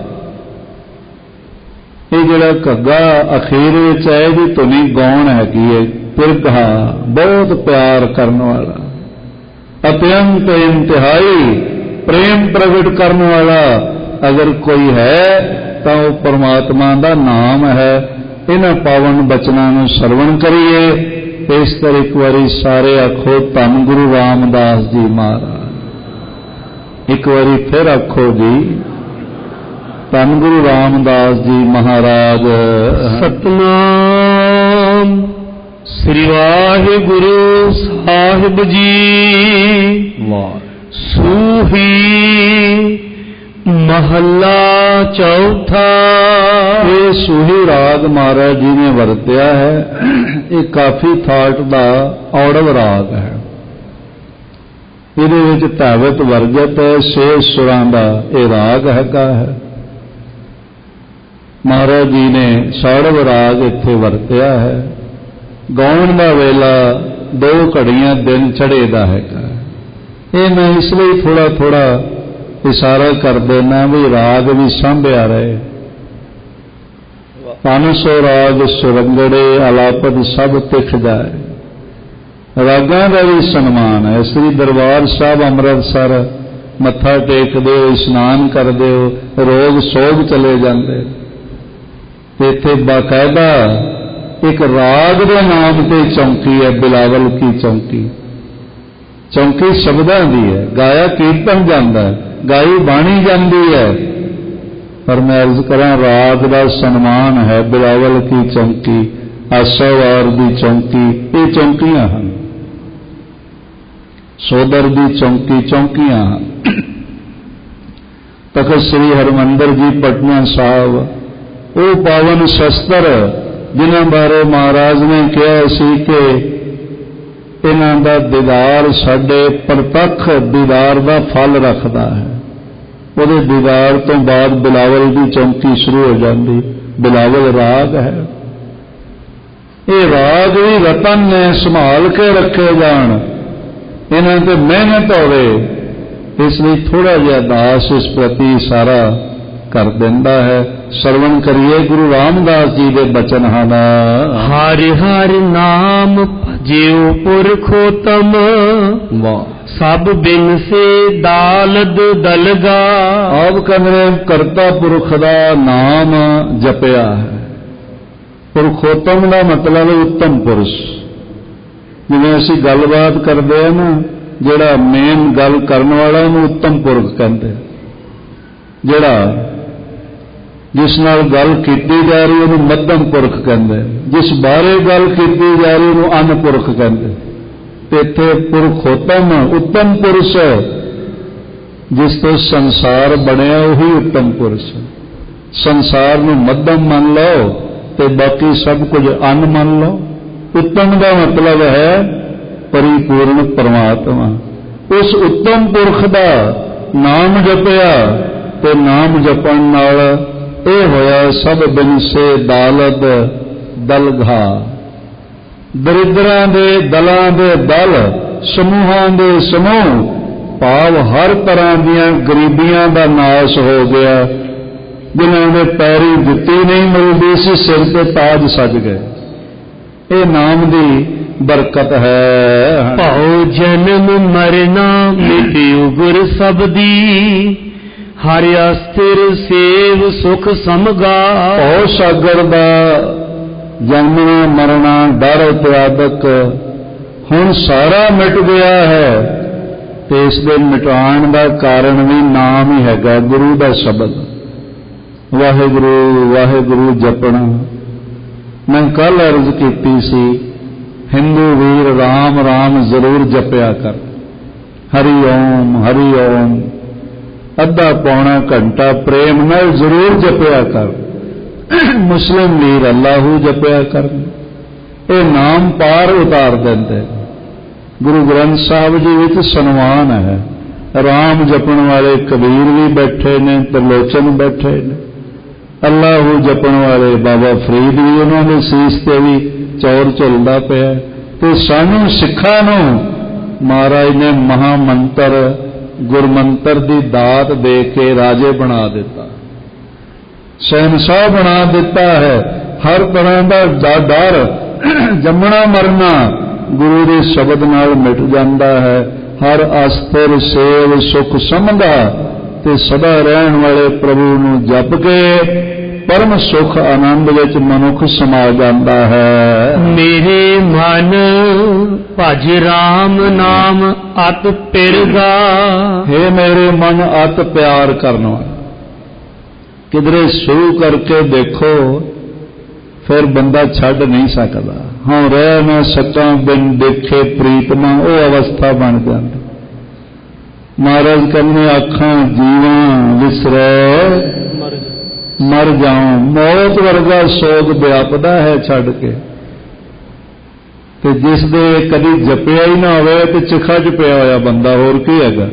ये जड़ा घग्गा अखीर है, यदी धुनी गौण हैगी है, पुरगा बहुत प्यार करने वाला, अत्यंत इंतहाई प्रेम प्रगट करने वाला अगर कोई है तो वह परमात्मा का नाम है। इन्हां पावन बचनों को सरवण करिए। इस तरह एक बारी सारे आखो धन गुरु रामदास जी महाराज। एक बारी फिर आखो जी धन गुरु रामदास जी महाराज। सतनाम श्री वाहिगुरु साहिब जी। वाह। सूही महला ਚੌਥਾ। ਇਹ ਸੂਹੀ ਰਾਗ ਮਹਾਰਾਜ ਜੀ ਨੇ ਵਰਤਿਆ ਹੈ। ਇਹ ਕਾਫੀ ਥਾਟ ਦਾ ਔੜਵ ਰਾਗ ਹੈ। ਇਹਦੇ ਵਿੱਚ ਧਾਵਤ ਵਰਜਤ ਛੇ ਸੁਰਾਂ ਦਾ ਇਹ ਰਾਗ ਹੈਗਾ ਹੈ। ਮਹਾਰਾਜ ਜੀ ਨੇ ਸੌੜਵ ਰਾਗ ਇੱਥੇ ਵਰਤਿਆ ਹੈ। ਗਾਉਣ ਦਾ ਵੇਲਾ 2 ਘੜੀਆਂ ਦਿਨ ਚੜ੍ਹੇ ਦਾ ਹੈਗਾ। ਇਹ ਮੈਂ ਇਸ ਲਈ ਥੋੜਾ ਥੋੜਾ ਇਸ਼ਾਰਾ ਕਰ ਦੇਣਾ ਵੀ ਰਾਗ ਵੀ ਸਾਂਭਿਆ ਰਹੇ। 500 ਰਾਗ ਸੁਰੰਗੜੇ ਅਲਾਪਦ ਸਭ ਤਿਖ ਜਾਏ। ਰਾਗਾਂ ਦਾ ਵੀ ਸਨਮਾਨ ਹੈ। ਸ੍ਰੀ ਦਰਬਾਰ ਸਾਹਿਬ ਅੰਮ੍ਰਿਤਸਰ ਮੱਥਾ ਟੇਕਦੇ ਹੋ, ਇਸ਼ਨਾਨ ਕਰਦੇ ਹੋ, ਰੋਗ ਸੋਗ ਚਲੇ ਜਾਂਦੇ। ਇੱਥੇ ਬਾਕਾਇਦਾ ਇੱਕ ਰਾਗ ਦੇ ਨਾਮ ਤੇ ਚੌਂਕੀ ਹੈ, ਬਿਲਾਵਲ ਕੀ ਚੌਂਕੀ। ਚੌਂਕੀ ਸ਼ਬਦਾਂ ਦੀ ਹੈ, ਗਾਇਆ ਕੀਰਤਨ ਜਾਂਦਾ, ਗਾਈ ਬਾਣੀ ਜਾਂਦੀ ਹੈ। ਪਰ ਮੈਂ ਅਰਜ਼ ਕਰਾਂ ਰਾਗ ਦਾ ਸਨਮਾਨ ਹੈ। ਬਿਲਾਵਲ ਕੀ ਚੌਂਕੀ, ਆਸਾਵਾਰ ਦੀ ਚੌਂਕੀ, ਇਹ ਚੌਂਕੀਆਂ ਹਨ। ਸੋਦਰ ਦੀ ਚੌਂਕੀ, ਚੌਂਕੀਆਂ ਹਨ। ਤਖਤ ਸ੍ਰੀ ਹਰਿਮੰਦਰ ਜੀ ਪਟਨਾ ਸਾਹਿਬ, ਉਹ ਪਾਵਨ ਸ਼ਸਤਰ ਜਿਨ੍ਹਾਂ ਬਾਰੇ ਮਹਾਰਾਜ ਨੇ ਕਿਹਾ ਸੀ ਕਿ ਇਹਨਾਂ ਦਾ ਦੀਦਾਰ ਸਾਡੇ ਪ੍ਰਤੱਖ ਦੀਦਾਰ ਦਾ ਫਲ ਰੱਖਦਾ ਹੈ। ਉਹਦੇ ਦੀਦਾਰ ਤੋਂ ਬਾਅਦ ਬਿਲਾਵਲ ਦੀ ਚੌਂਕੀ ਸ਼ੁਰੂ ਹੋ ਜਾਂਦੀ। ਬਿਲਾਵਲ ਰਾਗ ਹੈ। ਇਹ ਰਾਗ ਵੀ ਰਤਨ ਨੇ, ਸੰਭਾਲ ਕੇ ਰੱਖੇ ਜਾਣ, ਇਹਨਾਂ ਤੇ ਮਿਹਨਤ ਹੋਵੇ। ਇਸ ਲਈ ਥੋੜਾ ਜਿਹਾ ਦਾਸ ਇਸ ਪ੍ਰਤੀ ਇਸ਼ਾਰਾ ਕਰ ਦਿੰਦਾ ਹੈ। ਸਰਵਣ ਕਰੀਏ ਗੁਰੂ ਰਾਮਦਾਸ ਜੀ ਦੇ ਬਚਨ ਹਨ। ਹਰਿ ਹਰਿ ਨਾਮ ਭਜਿਓ ਪੁਰਖੋਤਮ, ਸਭ ਬਿਨ ਸੇ ਦਾਲਦ ਦਲਗਾ। ਆਪ ਕਹਿੰਦੇ ਕਰਤਾ ਪੁਰਖ ਦਾ ਨਾਮ ਜਪਿਆ ਹੈ। ਪੁਰਖੋਤਮ ਦਾ ਮਤਲਬ ਹੈ ਉੱਤਮ ਪੁਰਸ਼। ਜਿਵੇਂ ਅਸੀਂ ਗੱਲਬਾਤ ਕਰਦੇ ਹਾਂ ਨਾ, ਜਿਹੜਾ ਮੇਨ ਗੱਲ ਕਰਨ ਵਾਲਾ ਉਹਨੂੰ ਉੱਤਮ ਪੁਰਖ ਕਹਿੰਦੇ। ਜਿਹੜਾ ਜਿਸ ਨਾਲ ਗੱਲ ਕੀਤੀ ਜਾ ਰਹੀ ਉਹਨੂੰ ਮੱਧਮ ਪੁਰਖ ਕਹਿੰਦੇ। ਜਿਸ ਬਾਰੇ ਗੱਲ ਕੀਤੀ ਜਾ ਰਹੀ ਉਹਨੂੰ ਅਨ ਪੁਰਖ ਕਹਿੰਦੇ। ਤੇ ਇੱਥੇ ਪੁਰਖੋਤਮ ਉੱਤਮ ਪੁਰਸ਼, ਜਿਸ ਤੋਂ ਸੰਸਾਰ ਬਣਿਆ ਉਹੀ ਉੱਤਮ ਪੁਰਸ਼। ਸੰਸਾਰ ਨੂੰ ਮੱਧਮ ਮੰਨ ਲਓ ਤੇ ਬਾਕੀ ਸਭ ਕੁਝ ਅਨ ਮੰਨ ਲਓ। ਉੱਤਮ ਦਾ ਮਤਲਬ ਹੈ ਪਰਿਪੂਰਨ ਪਰਮਾਤਮਾ। ਉਸ ਉੱਤਮ ਪੁਰਖ ਦਾ ਨਾਮ ਜਪਿਆ ਤੇ ਨਾਮ ਜਪਣ ਨਾਲ ਇਹ ਹੋਇਆ ਸਭ ਬਿਨ ਸੇ ਦਾਲਦ ਦਲਘਾ। ਦਰਿਦਰਾਂ ਦੇ ਦਲਾਂ ਦੇ ਦਲ, ਸਮੂਹਾਂ ਦੇ ਸਮੂਹ, ਭਾਵ ਹਰ ਤਰ੍ਹਾਂ ਦੀਆਂ ਗਰੀਬੀਆਂ ਦਾ ਨਾਸ਼ ਹੋ ਗਿਆ। ਜਿਨ੍ਹਾਂ ਦੇ ਪੈਰੀ ਜੁੱਤੀ ਨਹੀਂ ਮਿਲਦੀ ਸੀ, ਸਿਰ ਤੇ ਤਾਜ ਸਜ ਗਏ। ਇਹ ਨਾਮ ਦੀ ਬਰਕਤ ਹੈ। ਭਾਉ ਜਨਮ ਮਰਨਾ ਮਿਟਿਉ ਗੁਰ ਸਬਦੀ, ਹਰਿ ਅਸਥਿਰ ਸੇਵ ਸੁਖ ਸਮਗਾ। ਭਉ ਸਾਗਰ ਦਾ ਜਨਮਣਾ ਮਰਨਾ ਡਰ ਤਿਆਦਕ ਹੁਣ ਸਾਰਾ ਮਿਟ ਗਿਆ ਹੈ। ਤੇ ਇਸ ਦੇ ਮਿਟਾਉਣ ਦਾ ਕਾਰਨ ਵੀ ਨਾਮ ਹੀ ਹੈਗਾ, ਗੁਰੂ ਦਾ ਸ਼ਬਦ। ਵਾਹਿਗੁਰੂ ਵਾਹਿਗੁਰੂ ਜਪਣਾ। ਮੈਂ ਕੱਲ ਅਰਜ਼ ਕੀਤੀ ਸੀ, ਹਿੰਦੂ ਵੀਰ ਰਾਮ ਰਾਮ ਜ਼ਰੂਰ ਜਪਿਆ ਕਰ। ਹਰੀ ਓਮ ਹਰੀ ਓਮ ਅੱਧਾ ਪੌਣਾ ਘੰਟਾ ਪ੍ਰੇਮ ਨਾਲ ਜ਼ਰੂਰ ਜਪਿਆ ਕਰ। ਮੁਸਲਿਮ ਵੀਰ ਅੱਲਾਹੂ ਜਪਿਆ ਕਰ। ਇਹ ਨਾਮ ਪਾਰ ਉਤਾਰ ਦਿੰਦੇ। ਗੁਰੂ ਗ੍ਰੰਥ ਸਾਹਿਬ ਜੀ ਵਿੱਚ ਸਨਮਾਨ ਹੈ। ਰਾਮ ਜਪਣ ਵਾਲੇ ਕਬੀਰ ਵੀ ਬੈਠੇ ਨੇ, ਤਰਲੋਚਨ ਬੈਠੇ ਨੇ। ਅੱਲਾਹੂ ਜਪਣ ਵਾਲੇ ਬਾਬਾ ਫਰੀਦ ਵੀ, ਉਹਨਾਂ ਦੇ ਸੀਸ ਤੇ ਵੀ ਚੌਰ ਝੁੱਲਦਾ ਪਿਆ। ਤੇ ਸਾਨੂੰ ਸਿੱਖਾਂ ਨੂੰ ਮਹਾਰਾਜ ਨੇ ਮਹਾਮੰਤਰ ਗੁਰਮੰਤਰ ਦੀ ਦਾਤ ਦੇ ਕੇ ਰਾਜੇ ਬਣਾ ਦਿੱਤਾ, ਸ਼ਹਿਨਸ਼ਾਹ ਬਣਾ ਦਿੱਤਾ ਹੈ। ਹਰ ਤਰ੍ਹਾਂ ਦਾ ਡਰ, ਜੰਮਣਾ ਮਰਨਾ ਗੁਰੂ ਦੇ ਸ਼ਬਦ ਨਾਲ ਮਿਟ ਜਾਂਦਾ ਹੈ। ਹਰ ਅਸਥਿਰ ਸੇਵ ਸੁਖ ਸਮਝਾ। ਤੇ ਸਦਾ ਰਹਿਣ ਵਾਲੇ ਪ੍ਰਭੂ ਨੂੰ ਜਪ ਕੇ ਪਰਮ ਸੁਖ ਆਨੰਦ ਵਿੱਚ ਮਨੁੱਖ ਸਮਾ ਜਾਂਦਾ ਹੈ। ਮੇਰੇ ਮਨ ਭਜ ਰਾਮ ਨਾਮ ਅਤ ਪਿਰਗਾ। ਹੇ ਮੇਰੇ ਮਨ ਅਤ ਪਿਆਰ ਕਰਨ ਵਾਲਾ। ਕਿਧਰੇ ਸ਼ੁਰੂ ਕਰਕੇ ਦੇਖੋ ਫਿਰ ਬੰਦਾ ਛੱਡ ਨਹੀਂ ਸਕਦਾ। ਹਾਂ ਰਹਿ ਨਾ ਸਕਾਂ ਬਿਨ ਦੇਖੇ ਪ੍ਰੀਤਮਾ, ਉਹ ਅਵਸਥਾ ਬਣ ਜਾਂਦੀ। ਮਹਾਰਾਜ ਕਹਿੰਦੇ ਅੱਖਾਂ ਜੀਵਾਂ ਵਿਸਰੈ मर जाऊं। मौत वर्गा सोग व्यापदा है छड़ के, ते जिस दे कदी जपिया ही ना होवे ते चिखा च पिया होया बंदा होर की हैगा।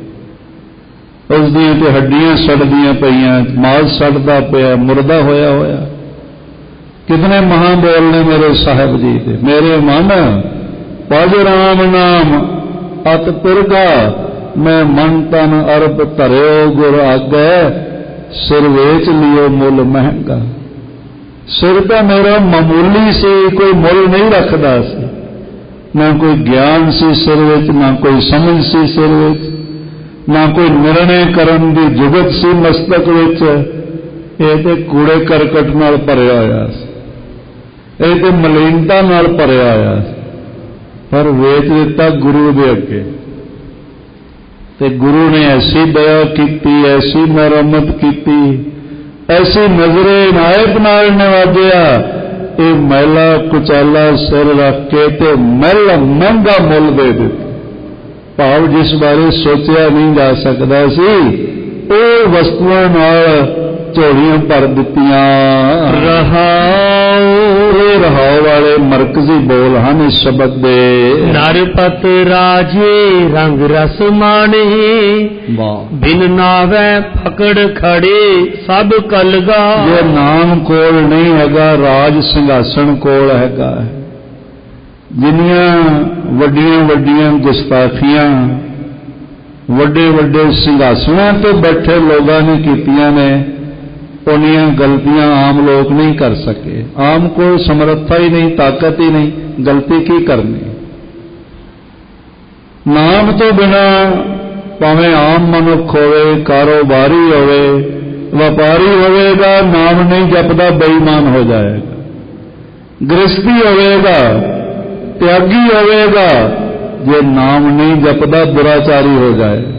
उस दियां ते हड्डियां सड़दियां पईयां, मांस सड़दा पिया, मुर्दा होया होया। कितने महाबोल ने मेरे साहब जी दे। मेरे मन भज राम नाम अत पुरगा, मैं मन तन अरब धरियो गुर आगे, सिर वेच लियो मुल महंगा। सिर तो मेरा मामूली सी, कोई मुल नहीं रखदा सी, ना कोई ज्ञान सी सिर विच, ना कोई समझ सी सिर विच, ना कोई निर्णय करन दी जुगत सी मस्तक विच। ये ते कूड़े करकट नाल भरिया होया सी, ये तो मलीनता नाल भरिया होया, पर वेच दिता गुरु दे अगे। ते गुरु ने ऐसी दया की, ऐसी मरम्मत की, ऐसी नजरे इनायत नाल नवाजिया, ये मैला कुचाला सिर रख के ते महला महंगा मुल दे दिता। भाव जिस बारे सोचा नहीं जा सकता सी, वो वस्तुओं नाल झोलियां भर दित्तियां। रहाओ वाले मरकजी बोल हैं इस शब्द दे। नरपत राजे रंग रस माने, बिन नावे पकड़ खड़े सब कलगा। ये नाम कोल नहीं हैगा, राज सिंघासन कोल हैगा। जिन्नियां वड्डियां वड्डियां गुस्ताखियां वड्डे वड्डे सिंघासनां ते बैठे लोगों ने कीतियां ने, उन्नियां गलतियां आम लोग नहीं कर सके। आम को समर्था ही नहीं, ताकत ही नहीं, गलती की करनी। नाम तो बिना भावें आम मनुख होवे, कारोबारी होवे, व्यापारी होवेगा, नाम नहीं जपदा बेईमान हो जाएगा। गृहस्थी होवेगा, त्यागी होवेगा, जे नाम नहीं जपदा दुराचारी हो जाएगा।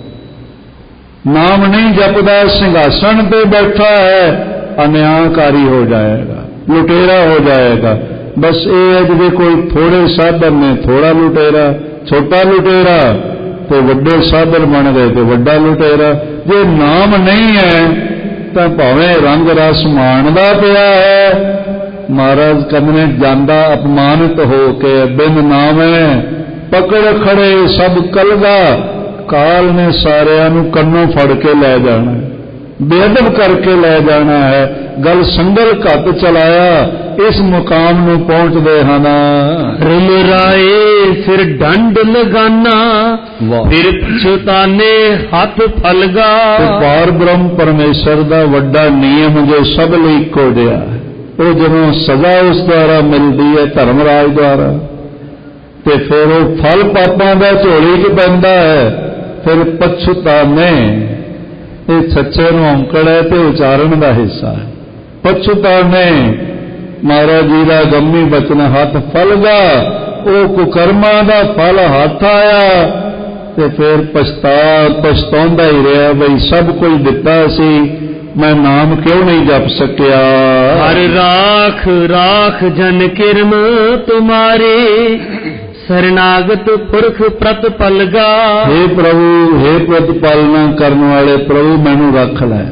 नाम नहीं जपदा सिंहासन पे बैठा है, अन्यायकारी हो जाएगा, लुटेरा हो जाएगा। बस ये है कि कोई थोड़े साधन ने थोड़ा लुटेरा, छोटा लुटेरा तो वड्डे साधन बन गए तो वड्डा लुटेरा। जे नाम नहीं है तो भावें रंग रस माणदा पिया है, महाराज कहने जांदा अपमानित हो के, बिन नाम है पकड़ खड़े सब कलगा। काल ने सारिਆਂ ਨੂੰ ਕੰਨੋਂ ਫੜ ਕੇ ਲੈ ਜਾਣਾ, ਬੇਅਦਬ ਕਰਕੇ ਲੈ ਜਾਣਾ ਹੈ। गल संगल घत चलाया, इस मुकाम ਨੂੰ पहुंचते ਹਨ। रमराए फिर डंड लगाना, फिर पछताने हथ फलगा। पार ब्रह्म परमेश्वर का वड्डा नियम जो सब ਲਈ ਇੱਕੋ ਜਿਹਾ है, वो ਜਦੋਂ सजा उस द्वारा मिलती है धर्मराज द्वारा, तो फिर वो फल पापां का झोली च पैंदा है। फिर पछताने, ये सच्चे नूं औंकड़ है तो उचारण का हिस्सा है। पछताने महाराज जी का गम्मी बचन हथ फलगा, वो कुकर्मा का फल हथ आया तो फिर पछताउंदा ही रहा, बई सब कुछ दिता सी, मैं नाम क्यों नहीं जप सकिया। हर राख राख जन किरम तुम्हारे, शरणागत पुरख प्रतिपलगा। हे प्रभु, हे प्रतिपालना करने वाले प्रभु, मैनू रख लै।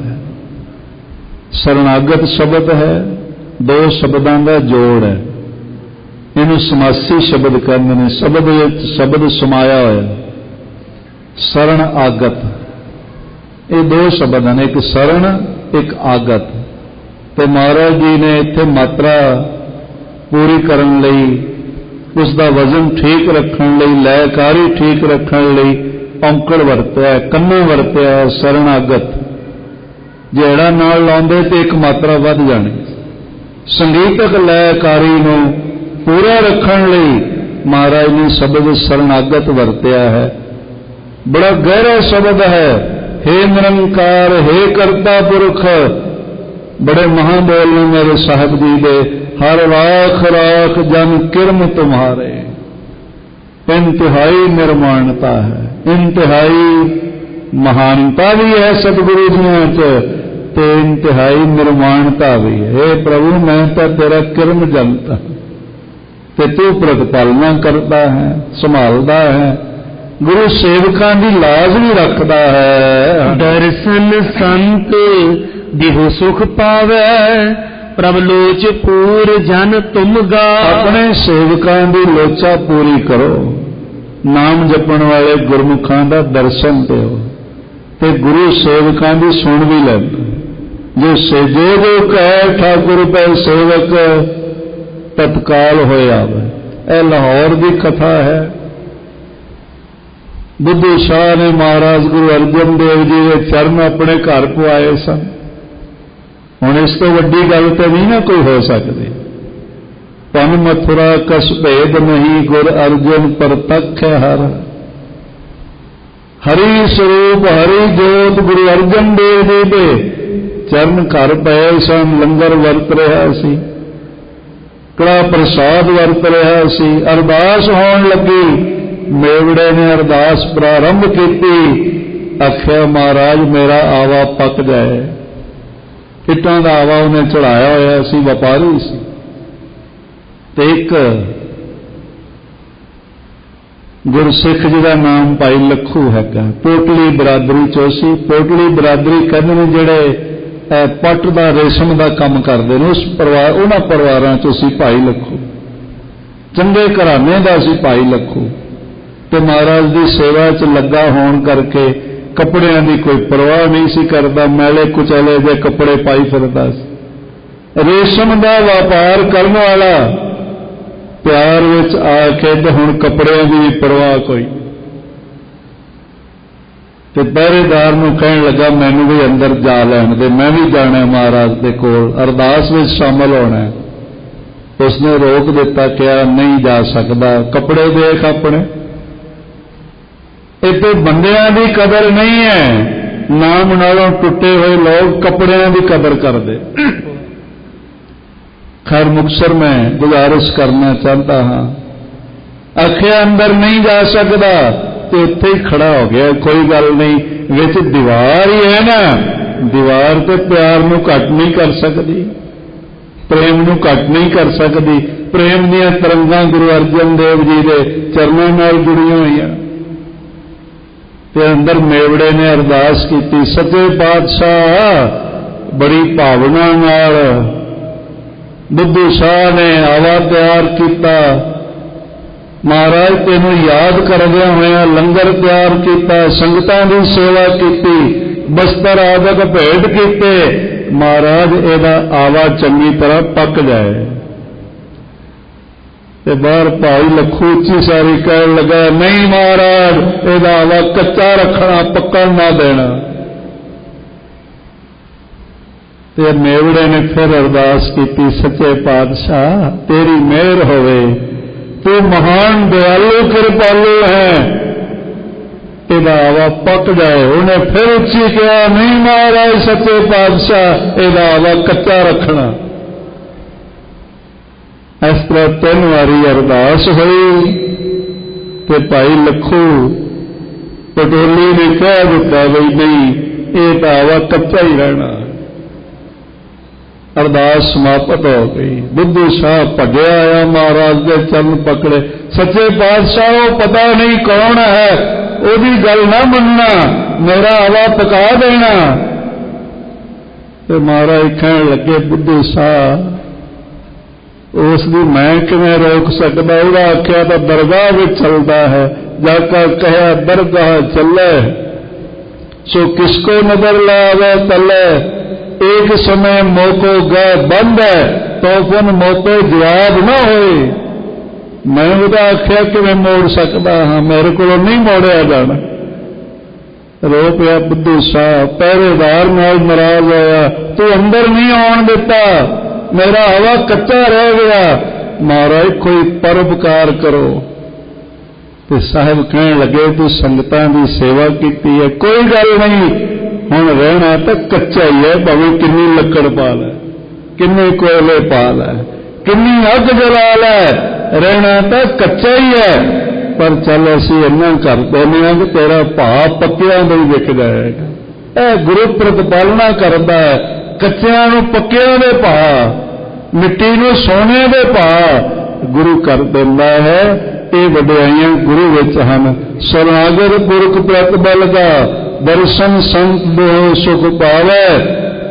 शरणागत शब्द है, दो शब्दों का जोड़ है, इन्हू समासी शब्द कहते हैं। शब्द शब्द समाया होया, शरण आगत, ये दो शब्द हैं, एक शरण एक आगत। तो महाराज जी ने इत्थे मात्रा पूरी करने लई, उसका वजन ठीक रखने लई, लयकारी ठीक रखने लई औंकड़ वरत्या, कन्ना वरत्या शरणागत। जेड़ा नाल लाउंदे ते एक मात्रा वध जानी। संगीतक लयकारी नूं पूरा रखने लई महाराज ने शब्द शरणागत वरत्या है। बड़ा गहरा शब्द है। हे निरंकार, हे करता पुरख, बड़े महाबोल ने मेरे साहब जी दे। हर राख राख जन किरम तुम्हारे, इंतहाई निर्माणता है, इंतहाई महानता भी है सतगुरु दियां च, ते इंतहाई निर्माणता भी है। हे प्रभु, मैं तो तेरा किरम जनता, ते तू प्रतिपालना करता है, संभालता है, गुरु सेवकां की लाज भी रखता है। दर्शन संत देहो सुख पावै प्रभ लोच पूर जन तुम गा। अपने सेवकां दी लोचा पूरी करो, नाम जपण वाले गुरमुखां दा दर्शन दिओ ते गुरु सेवकां दी सुण भी लैंदा। जो जो कहे ठाकुर पै सेवक तत्काल होए आवे। यह लाहौर की कथा है। बुद्धू शाह ने महाराज गुरु अर्जन देव जी के चरण अपने घर पवाए सन। हुण इस तो वड्डी गल तो नहीं ना कोई हो सकती। पन मथुरा कस भेद नहीं गुर अर्जन परतख है हर। हरि स्वरूप हरि जोत गुरु अर्जन देव जी दे चरण घर पए सन। लंगर वरत रहा सी, कड़ा प्रसाद वरत रहा सी। अरदास होण लगी, मेवड़े ने अरदास प्रारंभ की। आख्या महाराज मेरा आवा पक जाए। इटां दा आवा उन्हें चढ़ाया होया सी, व्यापारी सी। ते एक गुरसिख जिहदा नाम भाई लखू हैगा, पोटली बरादरी चो सी। पोटली बरादरी कहंदे ने जिहड़े पट दा रेशम दा काम करदे ने, उस परिवार उन्हां परिवारां चो सी भाई लखू। चंगे घराने दा सी भाई लखू ते महाराज दी सेवा च लगा होण करके कपड़ियां दी कोई परवाह नहीं सी करदा। मैले कुचले दे कपड़े पाई फिरदा सी। रेशम दा व्यापार करन वाला प्यार विच आके ते हुण कपड़ियां दी भी परवाह कोई। ते पहरेदार नूं कहण लगा मैनूं भी अंदर जा लैण दे, मैं भी जाना महाराज दे कोल, अरदास विच शामिल होना। उसने रोक दिता, कहा नहीं जा सकदा, कपड़े देख अपने। इत्थे बंदियां दी कदर नहीं है, नाम नालों टुटे हुए लोग कपड़ियां दी कदर करदे। खैर मुक्तसर में गुजारिश करना चाहता हाँ। आखिया अंदर नहीं जा सकता तो उत्थे ही खड़ा हो गया, कोई गल नहीं, विच दीवार ही है ना, दीवार तो प्यार नूं घट नहीं कर सकती, प्रेम नूं घट नहीं कर सकती। प्रेम दीयां तरंगां गुरु अर्जन देव जी के चरणों नाल जुड़ियां होईयां। ते अंदर मेवड़े ने अरदास की, सच्चे पातशाह बड़ी भावना नाल बुद्धू शाह ने आवा तैयार किया। महाराज तेनों याद करदे होया लंगर तैयार किया, संगतां दी सेवा की, बस्तर आदक भेंट कीते। महाराज इहदा आवा चंगी तरह पक जाए। ते बाहर भाई लखू उच्ची सारी कहण लगा नहीं महाराज इहदा आवा कच्चा रखना, पक्कण ना देना। ते मेवड़े ने फिर अरदास की, सच्चे पातशाह तेरी मेहर होवे, तू महान दयालु कृपालु है, इहदा आवा पक जाए। उन्हें फिर उच्ची कहा नहीं महाराज सच्चे पातशाह इहदा आवा कच्चा रखना। इस तरह 3 वारी अरदास हुई ते भाई लखू पटोली ने कह दिता बई नहीं ये तो आवा कच्चा ही रहना। अरदास समाप्त हो गई। बुद्धू शाह भजया आया, महाराज के चरण पकड़े। सच्चे पातशाह वो पता नहीं कौन है, ओदी गल ना मनना, मेरा आवा पका देना। ते महाराज कहन लगे बुद्धू शाह उसकी मैं किवें रोक सकता, उसका आख्या तो दरगाह में चलता है, जाकर कहा दरगाह चले सो किसको नजर लावे तले, एक समय मोको गए बंद है तो पुन मोको जवाब न होए। मैं उसका आख्या किवें मोड़ सकता हाँ, मेरे को नहीं मोड़िया जाना। रो पिया बुद्धू शाह, पहरेदार नाल नाराज होया, तू अंदर नहीं आउण दिता, मेरा हवा कच्चा रह गया। महाराज कोई परोपकार करो। तो साहब कहने लगे तू संगतां दी सेवा की है, कोई गल नहीं, हुण रहना तो कच्चा ही है, भावें किन्नी लकड़ पा लै, किन्ने कोयले पा लै, किन्नी अग जला लै, रहना तो कच्चा ही है। पर चल असीं इन्ना कर देने कि तेरा भाव पक्कियां दे विक जाएगा। यह गुरु प्रतिपालना करता है, कच्चियां नूं पक्कियां दे भाव, मिट्टी नूं सोने दे भाव गुरु कर दिंदा है। ये वडियाइयां गुरु विच हन। शरणागत पुरख प्रतिबल का दर्शन संत दो सुख पावे,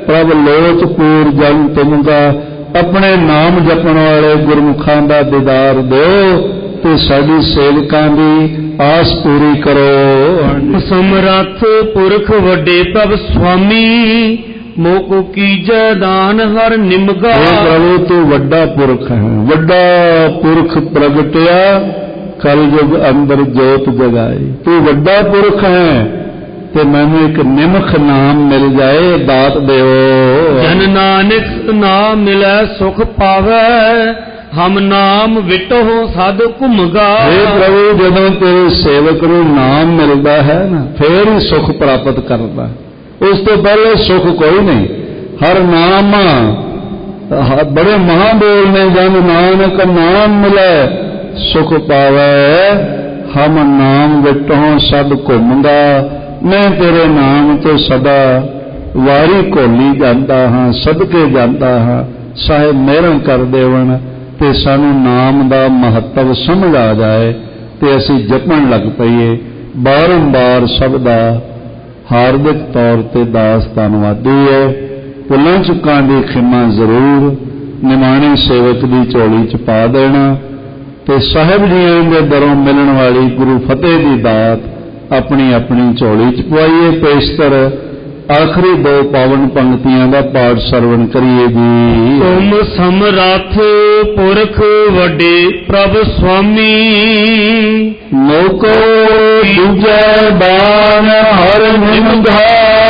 ਪ੍ਰਭ ਲੋਚ ਪੂਰ ਜਨ ਤੁਮਗਾ। ਆਪਣੇ ਨਾਮ ਜਪਣ ਵਾਲੇ ਗੁਰਮੁਖਾਂ ਦਾ ਦੀਦਾਰ ਦਿਓ ਤੇ ਸਾਡੀ ਸੇਵਕਾਂ ਦੀ ਆਸ ਪੂਰੀ ਕਰੋ। ਸਮਰੱਥ ਪੁਰਖ ਵੱਡੇ ਪ੍ਰਭ ਸੁਆਮੀ, ਮੋਹ ਕੋ ਕੀਜੈ ਦਾਨ ਹਰ ਨਿਮਗਾ। ਪ੍ਰਭੂ ਤੂੰ ਵੱਡਾ ਪੁਰਖ ਹੈ, ਵੱਡਾ ਪੁਰਖ ਪ੍ਰਗਟਿਆ ਕਲਯੁਗ ਅੰਦਰ ਜੋਤ ਜਗਾਈ। ਤੂੰ ਵੱਡਾ ਪੁਰਖ ਹੈ ਤੇ ਮੈਨੂੰ ਇੱਕ ਨਿਮਖ ਨਾਮ ਮਿਲ ਜਾਏ, ਦਾਤ ਦਿਓ। ਜਨ ਨਾਨਕ ਨਾਮ ਮਿਲੈ ਸੁਖ ਪਾਵੈ, ਹਮ ਨਾਮ ਵਿਟੋ ਸਦ ਘੁਮਗਾ। हे ਪ੍ਰਭੂ ਜਦੋਂ ਤੇਰੇ ਸੇਵਕ ਨੂੰ ਨਾਮ ਮਿਲਦਾ ਹੈ ਨਾ ਫੇਰ ਹੀ ਸੁਖ ਪ੍ਰਾਪਤ ਕਰਦਾ, ਉਸ ਤੋਂ ਪਹਿਲੇ ਸੁਖ ਕੋਈ ਨਹੀਂ। ਹਰ ਨਾਮ ਬੜੇ ਮਹਾਬੋਲ ਨੇ, ਜਨ ਨਾਨਕ ਨਾਮ ਮਿਲੈ ਸੁਖ ਪਾਵੈ, ਹਮ ਨਾਮ ਵਿਟੋ ਸਦ ਘੁਮਗਾ। ਮੈਂ ਤੇਰੇ ਨਾਮ ਤੋਂ ਸਦਾ ਵਾਰੀ ਘੋਲੀ ਜਾਂਦਾ ਹਾਂ, ਸਦਕੇ ਜਾਂਦਾ ਹਾਂ। ਸਾਹਿਬ ਮਿਹਰਾਂ ਕਰ ਦੇਵਣ ਤੇ ਸਾਨੂੰ ਨਾਮ ਦਾ ਮਹੱਤਵ ਸਮਝ ਆ ਜਾਏ ਤੇ ਅਸੀਂ ਜਪਣ ਲੱਗ ਪਈਏ। ਬਾਰੰਬਾਰ ਸਭ ਦਾ ਹਾਰਦਿਕ ਤੌਰ ਤੇ ਦਾਸ ਧੰਨਵਾਦੀ ਹੈ। ਭੁੱਲਾਂ ਚੁੱਕਾਂ ਦੀ ਖਿਮਾ ਜ਼ਰੂਰ ਨਿਮਾਣੇ ਸੇਵਕ ਦੀ ਝੋਲੀ ਚ ਪਾ ਦੇਣਾ ਤੇ ਸਾਹਿਬ ਜੀਆਂ ਦੇ ਦਰੋਂ ਮਿਲਣ ਵਾਲੀ ਗੁਰੂ ਫਤਿਹ ਦੀ ਦਾਤ ਆਪਣੀ ਆਪਣੀ ਝੋਲੀ ਚ ਪਵਾਈਏ। ਪੇਸ਼ਤਰ ਆਖਰੀ ਦੋ ਪਾਵਨ ਪੰਕਤੀਆਂ ਦਾ ਪਾਠ ਸਰਵਣ ਕਰੀਏ ਜੀ। ਤੁਮ ਸਮਰੱਥ ਪੁਰਖ ਵੱਡੇ ਪ੍ਰਭ ਸੁਆਮੀ, ਮੋਕੋ ਦੂਜੈ ਦਾਨ ਹਰ ਨਿਮਗਾ।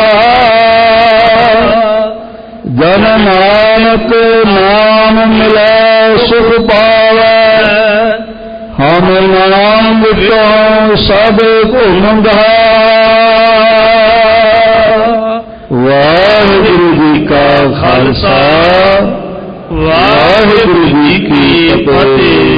ਜਨ ਨਾਨਕ ਨਾਮ ਮਿਲੈ ਸੁਖ ਪਾਵੈ, ਹਮ ਨਾਮ ਵਿਟੋ ਸਦ ਘੁਮਗਾ। ਵਾਹਿਗੁਰੂ ਜੀ ਕਾ ਖਾਲਸਾ, ਵਾਹਿਗੁਰੂ ਜੀ ਕੀ ਫਤਿਹ।